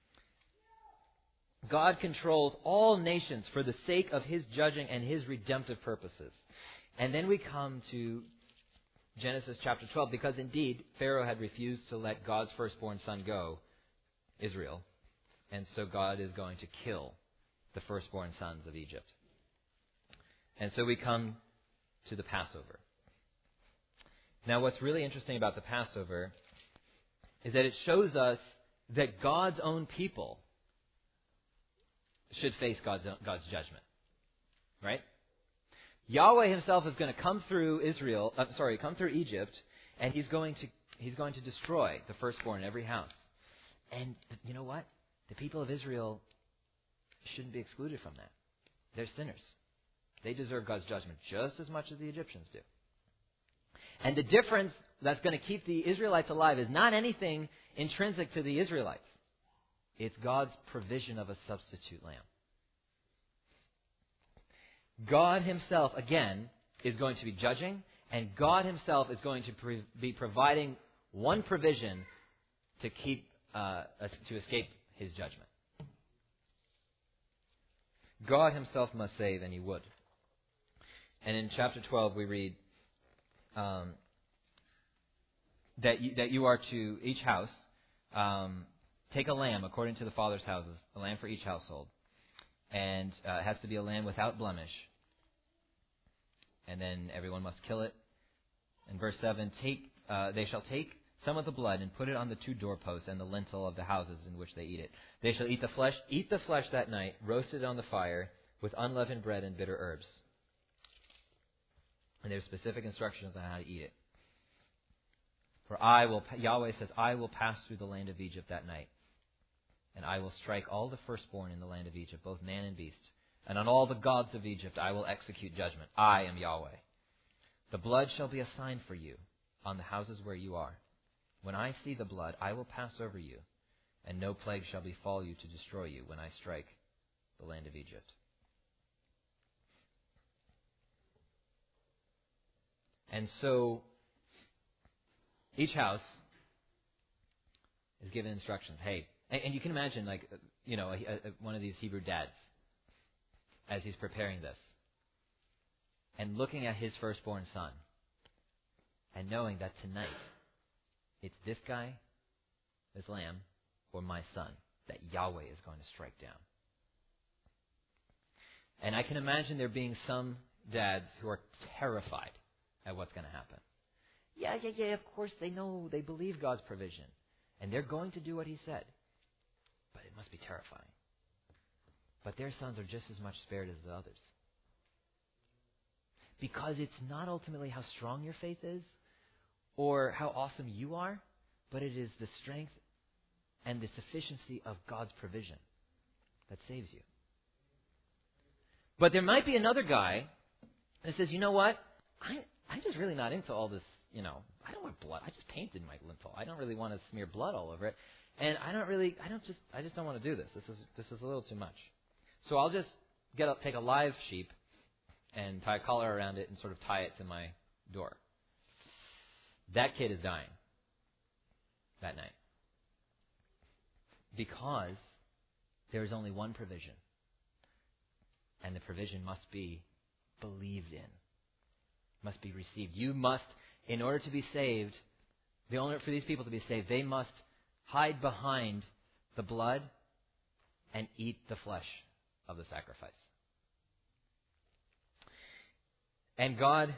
God controls all nations for the sake of his judging and his redemptive purposes. And then we come to Genesis chapter twelve, because indeed Pharaoh had refused to let God's firstborn son go, Israel. And so God is going to kill the firstborn sons of Egypt. And so we come to the Passover. Now what's really interesting about the Passover is that it shows us that God's own people should face God's own, God's judgment. Right? Yahweh himself is going to come through Israel, uh, sorry, come through Egypt, and he's going to he's going to destroy the firstborn in every house. And you know what? The people of Israel shouldn't be excluded from that. They're sinners. They deserve God's judgment just as much as the Egyptians do. And the difference that's going to keep the Israelites alive is not anything intrinsic to the Israelites. It's God's provision of a substitute lamb. God himself, again, is going to be judging, and God himself is going to pre- be providing one provision to keep uh, to escape his judgment. God himself must save, and he would. And in chapter twelve, we read um, that you, that you are to each house um, take a lamb according to the father's houses, a lamb for each household, and uh, it has to be a lamb without blemish. And then everyone must kill it. In verse seven, take uh, they shall take some of the blood and put it on the two doorposts and the lintel of the houses in which they eat it. They shall eat the flesh, eat the flesh that night, roasted on the fire with unleavened bread and bitter herbs. And there's specific instructions on how to eat it. For I will, Yahweh says, I will pass through the land of Egypt that night, and I will strike all the firstborn in the land of Egypt, both man and beast. And on all the gods of Egypt I will execute judgment. I am Yahweh. The blood shall be a sign for you on the houses where you are. When I see the blood, I will pass over you, and no plague shall befall you to destroy you when I strike the land of Egypt. And so each house is given instructions. Hey, and, and you can imagine, like, you know, a, a, one of these Hebrew dads as he's preparing this, and looking at his firstborn son, and knowing that tonight it's this guy, this lamb, or my son that Yahweh is going to strike down. And I can imagine there being some dads who are terrified at what's going to happen. Yeah, yeah, yeah, of course they know, they believe God's provision. And they're going to do what He said. But it must be terrifying. But their sons are just as much spared as the others. Because it's not ultimately how strong your faith is or how awesome you are, but it is the strength and the sufficiency of God's provision that saves you. But there might be another guy that says, you know what? I, I'm just really not into all this, you know, I don't want blood. I just painted my lintel. I don't really want to smear blood all over it. And I don't really, I don't just, I just don't want to do this. This is, this is a little too much. So I'll just get up, take a live sheep and tie a collar around it and sort of tie it to my door. That kid is dying that night. Because there is only one provision. And the provision must be believed in. Must be received. You must, in order to be saved, the only for these people to be saved, they must hide behind the blood and eat the flesh of the sacrifice. And God,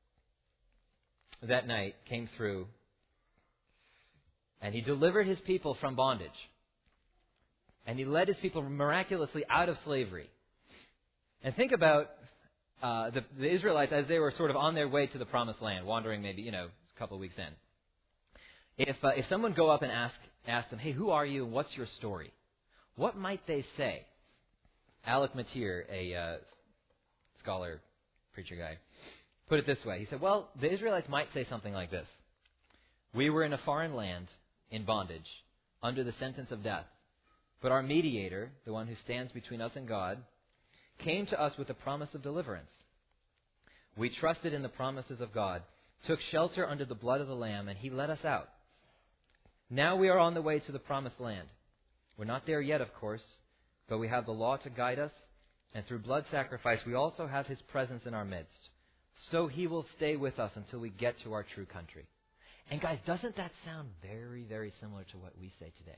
that night, came through and He delivered His people from bondage. And He led His people miraculously out of slavery. And think about uh, the, the Israelites as they were sort of on their way to the promised land, wandering maybe, you know, a couple of weeks in. If uh, if someone go up and ask ask them, hey, who are you and what's your story? What might they say? Alec Matier, a uh, scholar, preacher guy, put it this way. He said, well, the Israelites might say something like this. We were in a foreign land, in bondage, under the sentence of death. But our mediator, the one who stands between us and God, came to us with the promise of deliverance. We trusted in the promises of God, took shelter under the blood of the Lamb, and He let us out. Now we are on the way to the promised land. We're not there yet, of course, but we have the law to guide us, and through blood sacrifice we also have His presence in our midst. So He will stay with us until we get to our true country. And guys, doesn't that sound very, very similar to what we say today?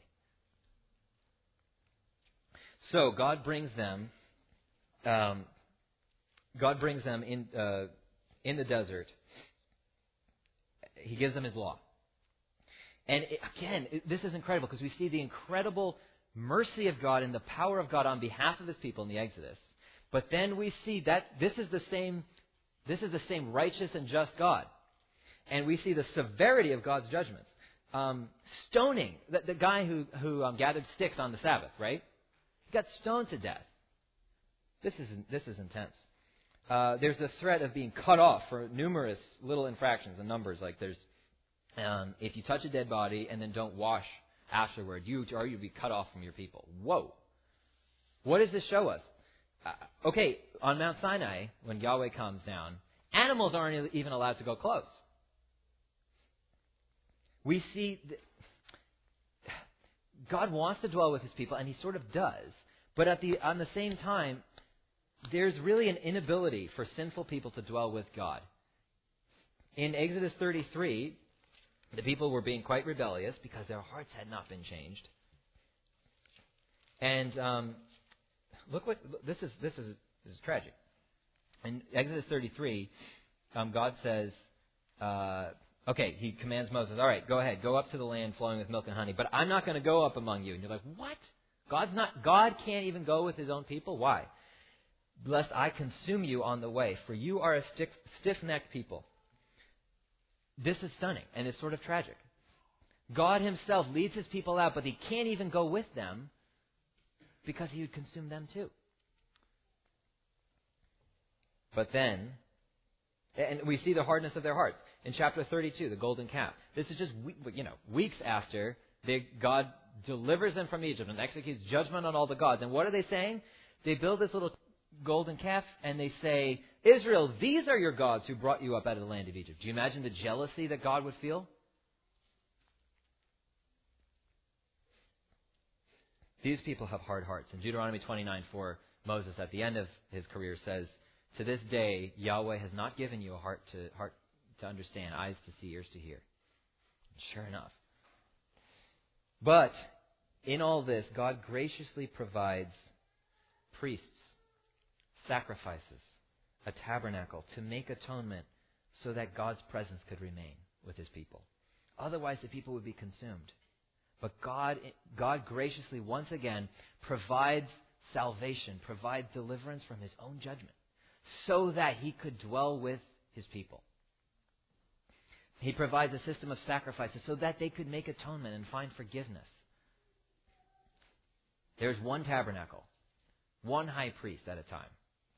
So God brings them, um, God brings them in uh, in the desert. He gives them His law. And it, again, it, this is incredible because we see the incredible mercy of God and the power of God on behalf of His people in the Exodus. But then we see that this is the same, this is the same righteous and just God. And we see the severity of God's judgments. Um, stoning, the, the guy who, who um, gathered sticks on the Sabbath, right? He got stoned to death. This is, this is intense. Uh, there's the threat of being cut off for numerous little infractions and numbers. Like there's, um, if you touch a dead body and then don't wash afterward, you are you be cut off from your people. Whoa! What does this show us? Uh, okay, on Mount Sinai, when Yahweh comes down, animals aren't even allowed to go close. We see that God wants to dwell with His people, and He sort of does. But at the on the same time, there's really an inability for sinful people to dwell with God. In Exodus thirty-three, the people were being quite rebellious because their hearts had not been changed. And um, look what this is. This is this is tragic. In Exodus thirty-three, um, God says. Uh, Okay, He commands Moses, all right, go ahead, go up to the land flowing with milk and honey, but I'm not going to go up among you. And you're like, what? God's not, God can't even go with His own people? Why? Lest I consume you on the way, for you are a stiff, stiff-necked people. This is stunning, and it's sort of tragic. God himself leads his people out, but he can't even go with them because he would consume them too. But then, and we see the hardness of their hearts. In chapter thirty-two, the golden calf. This is just, you know, weeks after they, God delivers them from Egypt and executes judgment on all the gods. And what are they saying? They build this little golden calf and they say, Israel, these are your gods who brought you up out of the land of Egypt. Do you imagine the jealousy that God would feel? These people have hard hearts. In Deuteronomy twenty-nine four, Moses at the end of his career says, to this day, Yahweh has not given you a heart to heart to understand, eyes to see, ears to hear. And sure enough. But in all this, God graciously provides priests, sacrifices, a tabernacle to make atonement so that God's presence could remain with his people. Otherwise, the people would be consumed. But God, God graciously, once again, provides salvation, provides deliverance from his own judgment so that he could dwell with his people. He provides a system of sacrifices so that they could make atonement and find forgiveness. There's one tabernacle, one high priest at a time.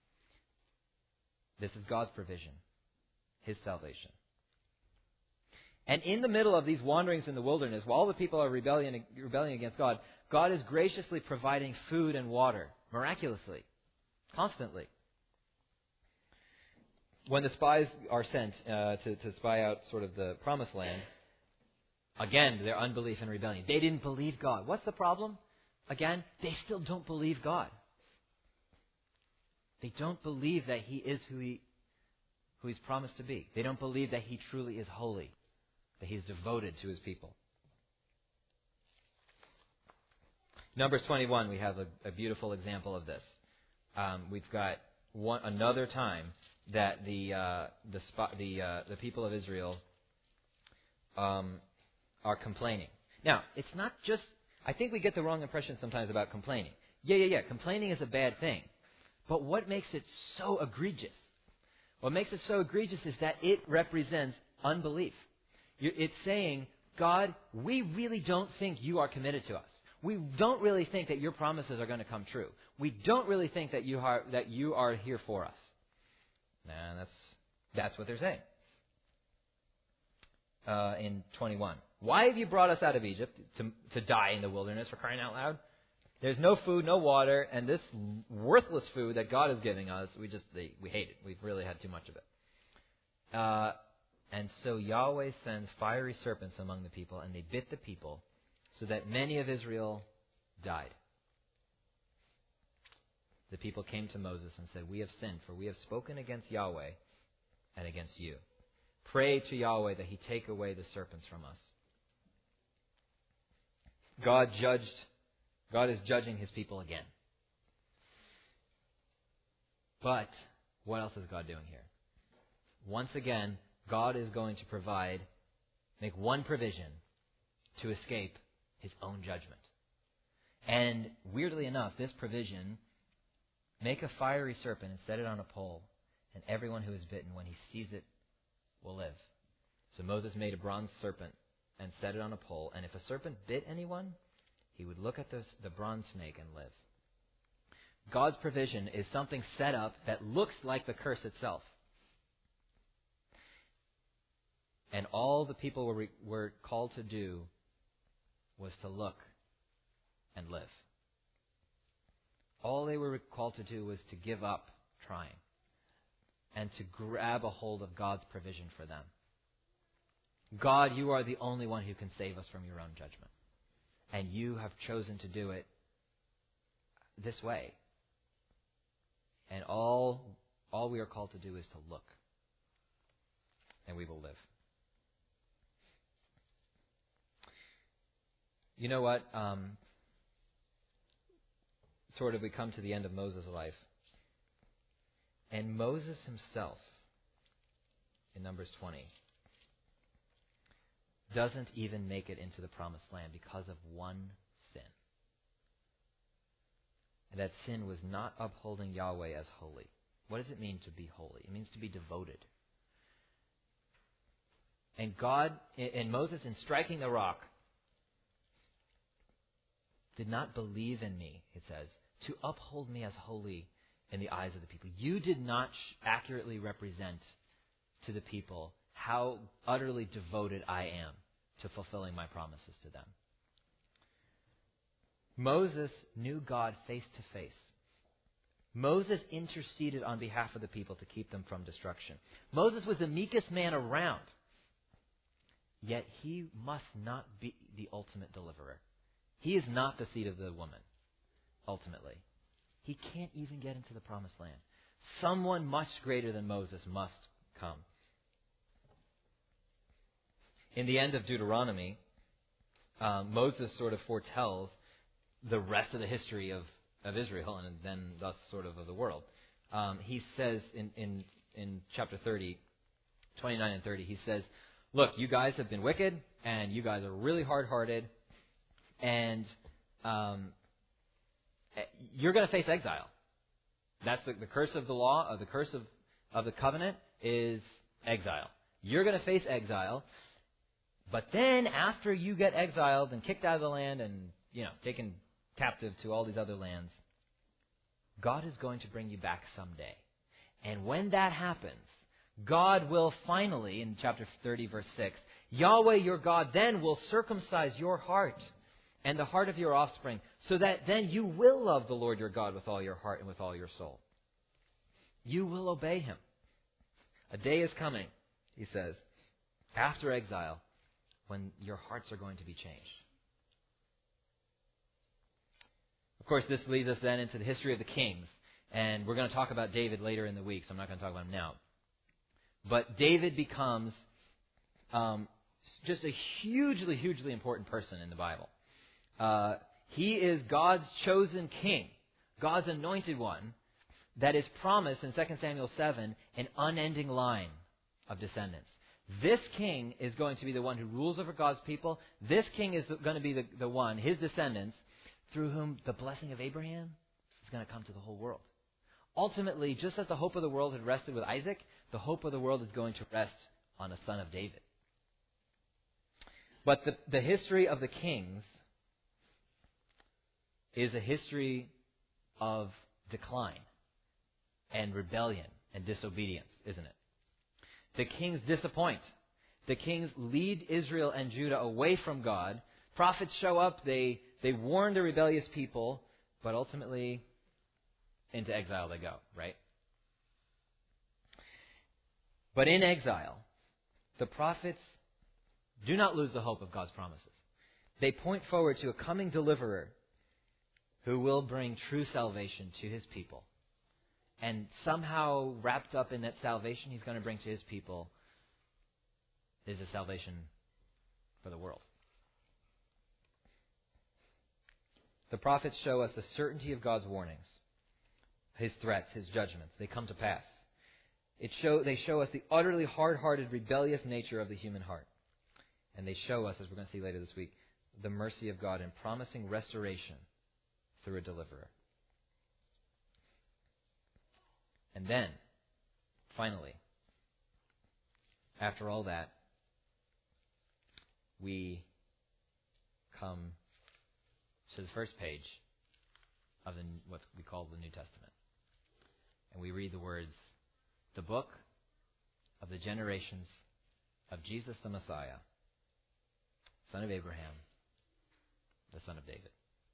This is God's provision, his salvation. And in the middle of these wanderings in the wilderness, while the people are rebelling, rebelling against God, God is graciously providing food and water, miraculously, constantly. When the spies are sent uh, to, to spy out sort of the promised land, again, their unbelief and rebellion. They didn't believe God. What's the problem? Again, they still don't believe God. They don't believe that he is who he who he's promised to be. They don't believe that he truly is holy, that he is devoted to his people. Numbers twenty-one, we have a, a beautiful example of this. Um, we've got one another time that the uh, the spot, the uh, the people of Israel um, are complaining. Now, it's not just. I think we get the wrong impression sometimes about complaining. Yeah, yeah, yeah. Complaining is a bad thing, but what makes it so egregious? What makes it so egregious is that it represents unbelief. It's saying, God, we really don't think you are committed to us. We don't really think that your promises are going to come true. We don't really think that you are that you are here for us. Nah, that's that's what they're saying. Uh, in twenty-one, why have you brought us out of Egypt to to die in the wilderness, for crying out loud? There's no food, no water, and this worthless food that God is giving us, we just they, we hate it. We've really had too much of it. Uh, and so Yahweh sends fiery serpents among the people, and they bit the people, so that many of Israel died. The people came to Moses and said, we have sinned, for we have spoken against Yahweh and against you. Pray to Yahweh that he take away the serpents from us. God judged, God is judging his people again. But what else is God doing here? Once again, God is going to provide, make one provision to escape his own judgment. And weirdly enough, this provision, make a fiery serpent and set it on a pole, and everyone who is bitten, when he sees it, will live. So Moses made a bronze serpent and set it on a pole, and if a serpent bit anyone, he would look at this, the bronze snake and live. God's provision is something set up that looks like the curse itself. And all the people were, re- were called to do was to look and live. All they were called to do was to give up trying and to grab a hold of God's provision for them. God, you are the only one who can save us from your own judgment. And you have chosen to do it this way. And all, all we are called to do is to look. And we will live. You know what? Um, sort of we come to the end of Moses' life. And Moses himself, in Numbers twenty, doesn't even make it into the promised land because of one sin. And that sin was not upholding Yahweh as holy. What does it mean to be holy? It means to be devoted. And God, and Moses, in striking the rock, did not believe in me, it says, to uphold me as holy in the eyes of the people. You did not accurately represent to the people how utterly devoted I am to fulfilling my promises to them. Moses knew God face to face. Moses interceded on behalf of the people to keep them from destruction. Moses was the meekest man around. Yet he must not be the ultimate deliverer. He is not the seed of the woman, ultimately. He can't even get into the promised land. Someone much greater than Moses must come. In the end of Deuteronomy, um, Moses sort of foretells the rest of the history of, of Israel and then thus sort of of the world. Um, he says in, in, in chapter thirty, twenty-nine and thirty, he says, look, you guys have been wicked, and you guys are really hard-hearted, and um, you're going to face exile. That's the, the curse of the law, of the curse of, of the covenant is exile. You're going to face exile, but then after you get exiled and kicked out of the land and, you know, taken captive to all these other lands, God is going to bring you back someday. And when that happens, God will finally, in chapter thirty, verse six, Yahweh your God then will circumcise your heart and the heart of your offspring, so that then you will love the Lord your God with all your heart and with all your soul. You will obey Him. A day is coming, he says, after exile, when your hearts are going to be changed. Of course, this leads us then into the history of the kings. And we're going to talk about David later in the week, so I'm not going to talk about him now. But David becomes um, just a hugely, hugely important person in the Bible. Uh, he is God's chosen king, God's anointed one, that is promised in Second Samuel seven an unending line of descendants. This king is going to be the one who rules over God's people. This king is going to be the, the one, his descendants, through whom the blessing of Abraham is going to come to the whole world. Ultimately, just as the hope of the world had rested with Isaac, the hope of the world is going to rest on a son of David. But the, the history of the kings is a history of decline and rebellion and disobedience, isn't it? The kings disappoint. The kings lead Israel and Judah away from God. Prophets show up, they, they warn the rebellious people, but ultimately into exile they go, right? But in exile, the prophets do not lose the hope of God's promises. They point forward to a coming deliverer who will bring true salvation to his people. And somehow wrapped up in that salvation he's going to bring to his people is a salvation for the world. The prophets show us the certainty of God's warnings, His threats, His judgments. They come to pass. It show, they show us the utterly hard-hearted, rebellious nature of the human heart. And they show us, as we're going to see later this week, the mercy of God in promising restoration through a deliverer. And then, finally, after all that, we come to the first page of the, what we call the New Testament. And we read the words, the book of the generations of Jesus the Messiah, son of Abraham, the son of David.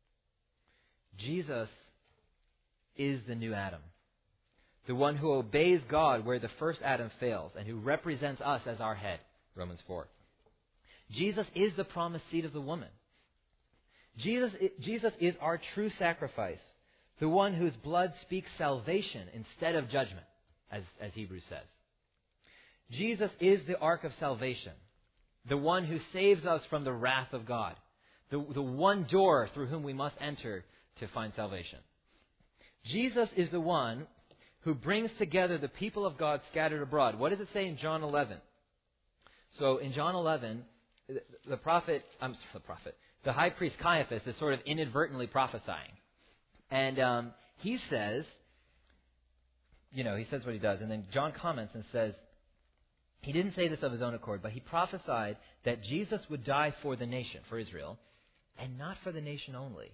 Jesus is the new Adam, the one who obeys God where the first Adam fails and who represents us as our head, Romans four. Jesus is the promised seed of the woman. Jesus, Jesus is our true sacrifice, the one whose blood speaks salvation instead of judgment, as, as Hebrews says. Jesus is the ark of salvation, the one who saves us from the wrath of God, the, the one door through whom we must enter to find salvation. Jesus is the one who brings together the people of God scattered abroad. What does it say in John eleven? So in John eleven, the, the prophet, I'm sorry, the prophet, the high priest Caiaphas is sort of inadvertently prophesying. And um, he says, you know, he says what he does. And then John comments and says, he didn't say this of his own accord, but he prophesied that Jesus would die for the nation, for Israel, and not for the nation only,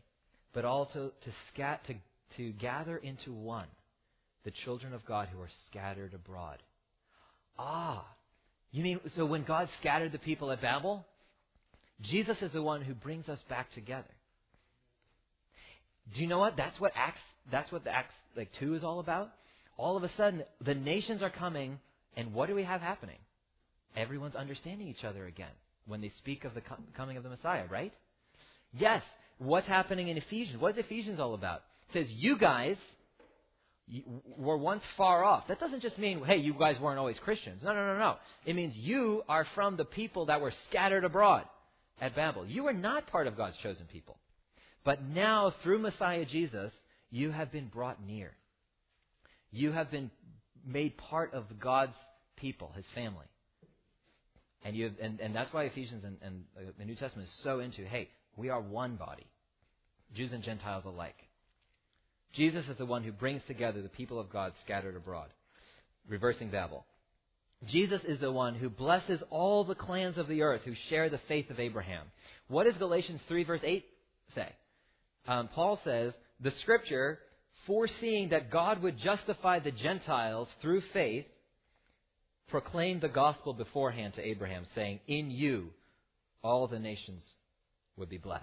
but also to, scat, to, to gather into one the children of God who are scattered abroad. Ah, you mean, so when God scattered the people at Babel, Jesus is the one who brings us back together. Do you know what? That's what Acts, that's what the Acts like two is all about. All of a sudden, the nations are coming, and what do we have happening? Everyone's understanding each other again when they speak of the coming of the Messiah, right? Yes. What's happening in Ephesians? What is Ephesians all about? It says, you guys were once far off. That doesn't just mean, hey, you guys weren't always Christians. No, no, no, no. It means you are from the people that were scattered abroad at Babel. You are not part of God's chosen people. But now, through Messiah Jesus, you have been brought near. You have been made part of God's people, His family. And you have, and, and that's why Ephesians and, and the New Testament is so into, hey, we are one body, Jews and Gentiles alike. Jesus is the one who brings together the people of God scattered abroad, reversing Babel. Jesus is the one who blesses all the clans of the earth who share the faith of Abraham. What does Galatians three verse eight say? Um, Paul says, the Scripture, foreseeing that God would justify the Gentiles through faith, proclaimed the gospel beforehand to Abraham, saying, in you all the nations would be blessed.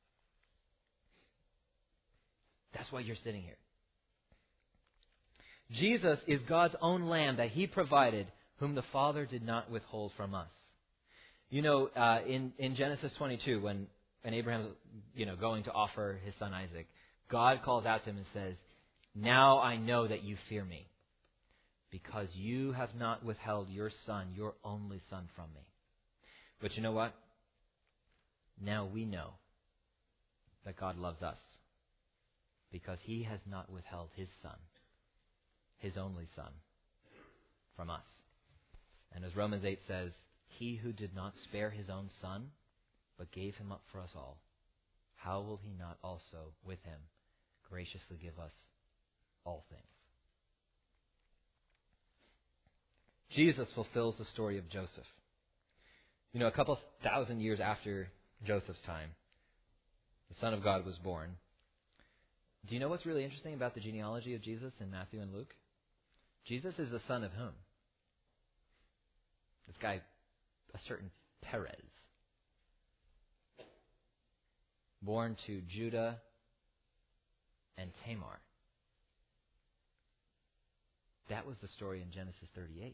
That's why you're sitting here. Jesus is God's own Lamb that He provided, whom the Father did not withhold from us. You know, uh, in, in Genesis twenty-two, when, when Abraham's you know, going to offer his son Isaac, God calls out to him and says, now I know that you fear me, because you have not withheld your son, your only son, from me. But you know what? Now we know that God loves us, because He has not withheld His Son, His only Son, from us. And as Romans eight says, He who did not spare His own Son, but gave Him up for us all, how will He not also with Him graciously give us all things? Jesus fulfills the story of Joseph. You know, a couple thousand years after Joseph's time, the Son of God was born. Do you know what's really interesting about the genealogy of Jesus in Matthew and Luke? Jesus is the son of whom? This guy, a certain Perez. Born to Judah and Tamar. That was the story in Genesis thirty-eight.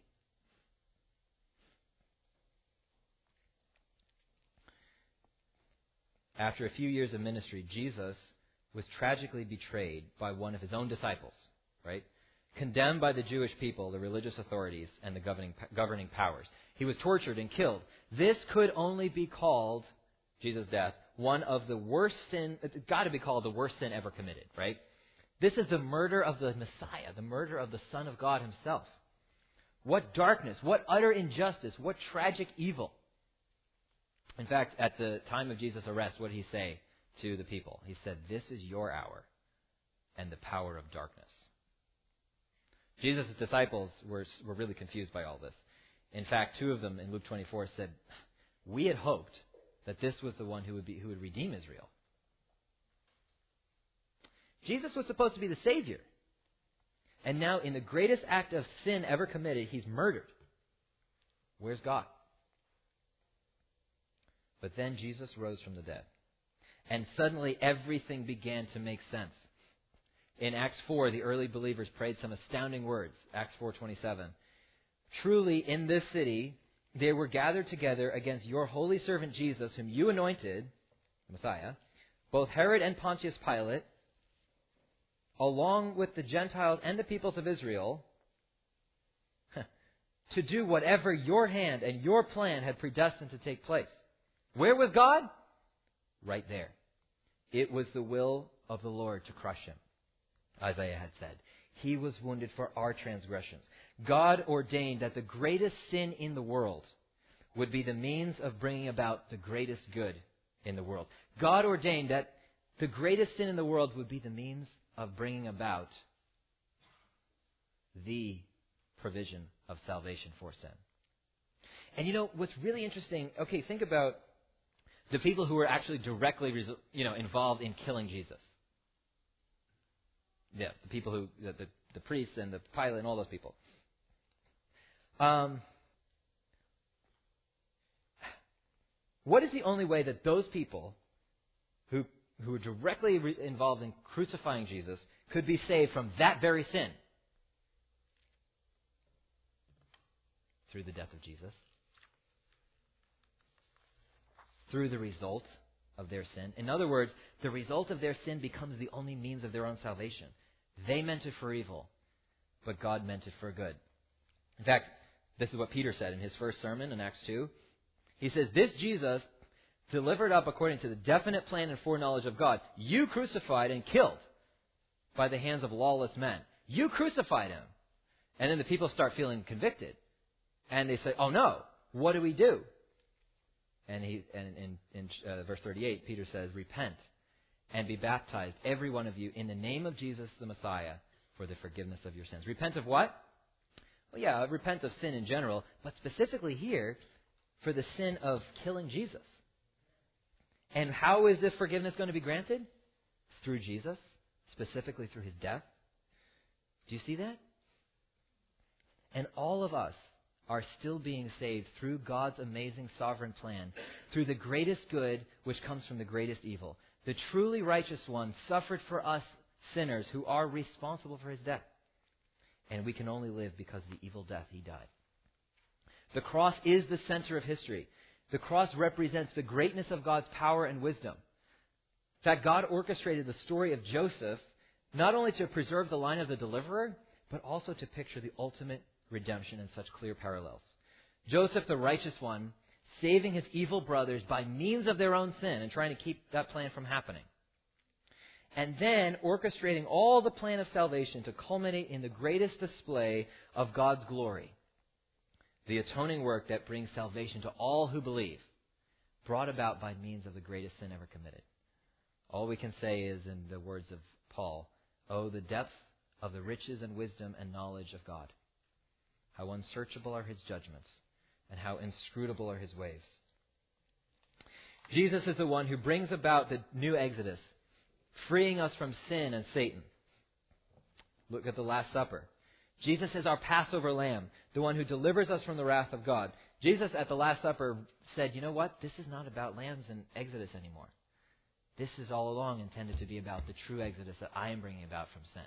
After a few years of ministry, Jesus was tragically betrayed by one of His own disciples, right? Condemned by the Jewish people, the religious authorities, and the governing governing powers. He was tortured and killed. This could only be called, Jesus' death, one of the worst sin, it's got to be called the worst sin ever committed, right? This is the murder of the Messiah, the murder of the Son of God Himself. What darkness, what utter injustice, what tragic evil. In fact, at the time of Jesus' arrest, what did He say to the people? He said, this is your hour and the power of darkness. Jesus' disciples were, were really confused by all this. In fact, two of them in Luke twenty-four said, we had hoped that this was the one who would be, who would redeem Israel. Jesus was supposed to be the Savior. And now, in the greatest act of sin ever committed, He's murdered. Where's God? But then Jesus rose from the dead. And suddenly everything began to make sense. In Acts four, the early believers prayed some astounding words. Acts four twenty-seven. Truly, in this city, they were gathered together against your holy servant Jesus, whom you anointed, the Messiah, both Herod and Pontius Pilate, along with the Gentiles and the peoples of Israel, to do whatever your hand and your plan had predestined to take place. Where was God? Right there. It was the will of the Lord to crush Him. Isaiah had said, He was wounded for our transgressions. God ordained that the greatest sin in the world would be the means of bringing about the greatest good in the world. God ordained that the greatest sin in the world would be the means of bringing about the provision of salvation for sin. And you know, what's really interesting, okay, think about the people who were actually directly, you know, involved in killing Jesus. Yeah, the people who, the, the, the priests and the Pilate and all those people. Um, what is the only way that those people who who were directly re- involved in crucifying Jesus could be saved from that very sin? Through the death of Jesus. Through the result of their sin. In other words, the result of their sin becomes the only means of their own salvation. They meant it for evil, but God meant it for good. In fact, this is what Peter said in his first sermon in Acts two. He says, "This Jesus, delivered up according to the definite plan and foreknowledge of God, you crucified and killed by the hands of lawless men." You crucified him. And then the people start feeling convicted. And they say, "Oh no, what do we do?" And he, and in, in uh, verse thirty-eight, Peter says, "Repent and be baptized, every one of you, in the name of Jesus the Messiah, for the forgiveness of your sins." Repent of what? Well, yeah, repent of sin in general, but specifically here, for the sin of killing Jesus. And how is this forgiveness going to be granted? Through Jesus, specifically through his death. Do you see that? And all of us are still being saved through God's amazing sovereign plan, through the greatest good which comes from the greatest evil. The truly righteous one suffered for us sinners who are responsible for his death. And we can only live because of the evil death he died. The cross is the center of history. The cross represents the greatness of God's power and wisdom. In fact, God orchestrated the story of Joseph not only to preserve the line of the deliverer, but also to picture the ultimate redemption in such clear parallels. Joseph, the righteous one, saving his evil brothers by means of their own sin and trying to keep that plan from happening. And then orchestrating all the plan of salvation to culminate in the greatest display of God's glory. The atoning work that brings salvation to all who believe, brought about by means of the greatest sin ever committed. All we can say is, in the words of Paul, "Oh, the depth of the riches and wisdom and knowledge of God. How unsearchable are his judgments, and how inscrutable are his ways." Jesus is the one who brings about the new Exodus, freeing us from sin and Satan. Look at the Last Supper. Jesus is our Passover lamb, the one who delivers us from the wrath of God. Jesus at the Last Supper said, "You know what? This is not about lambs and Exodus anymore. This is all along intended to be about the true Exodus that I am bringing about from sin."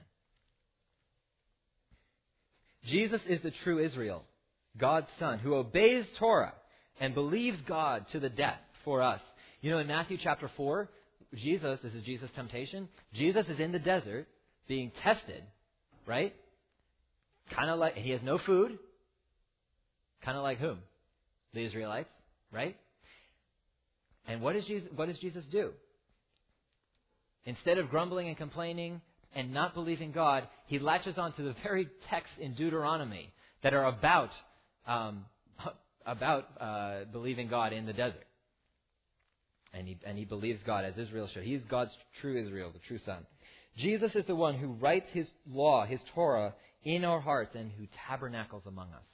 Jesus is the true Israel, God's Son, who obeys Torah and believes God to the death for us. You know, in Matthew chapter four, Jesus, this is Jesus' temptation, Jesus is in the desert being tested, right? Kind of like, he has no food. Kind of like whom? The Israelites, right? And what does Jesus, what does Jesus do? Instead of grumbling and complaining and not believing God, he latches on to the very texts in Deuteronomy that are about um, about uh, believing God in the desert. And he, and he believes God as Israel should. He's God's true Israel, the true Son. Jesus is the one who writes his law, his Torah, in our hearts and who tabernacles among us.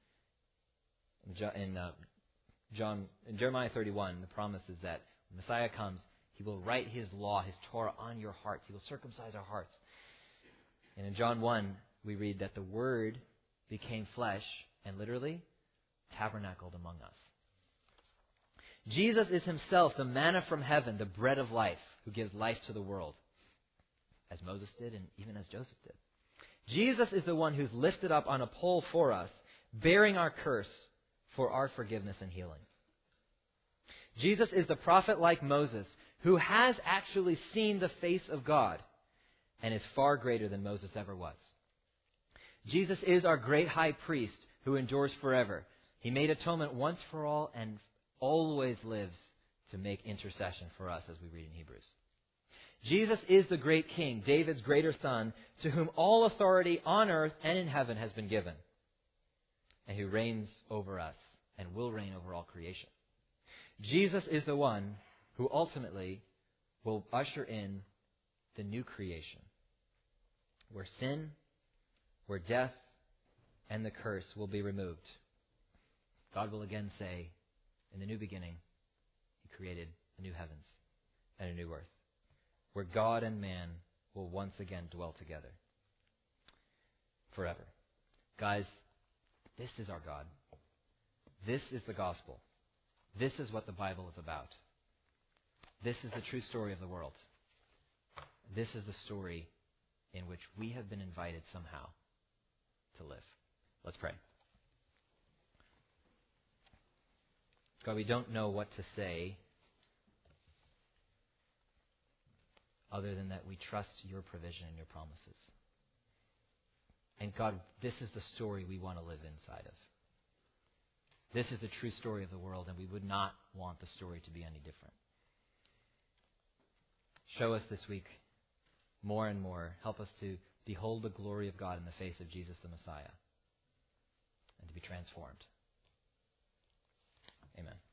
In, uh, John, in Jeremiah thirty-one, the promise is that when Messiah comes, he will write his law, his Torah, on your hearts. He will circumcise our hearts. And in John one, we read that the Word became flesh and literally tabernacled among us. Jesus is himself the manna from heaven, the bread of life, who gives life to the world, as Moses did and even as Joseph did. Jesus is the one who's lifted up on a pole for us, bearing our curse for our forgiveness and healing. Jesus is the prophet like Moses, who has actually seen the face of God and is far greater than Moses ever was. Jesus is our great high priest who endures forever. He made atonement once for all and always lives to make intercession for us, as we read in Hebrews. Jesus is the great king, David's greater son, to whom all authority on earth and in heaven has been given, and who reigns over us and will reign over all creation. Jesus is the one who ultimately will usher in the new creation, where sin, where death, and the curse will be removed. God will again say, in the new beginning, he created a new heavens and a new earth, where God and man will once again dwell together forever. Guys, this is our God. This is the gospel. This is what the Bible is about. This is the true story of the world. This is the story in which we have been invited somehow to live. Let's pray. God, we don't know what to say other than that we trust your provision and your promises. And God, this is the story we want to live inside of. This is the true story of the world, and we would not want the story to be any different. Show us this week more and more. Help us to behold the glory of God in the face of Jesus the Messiah and to be transformed. Amen.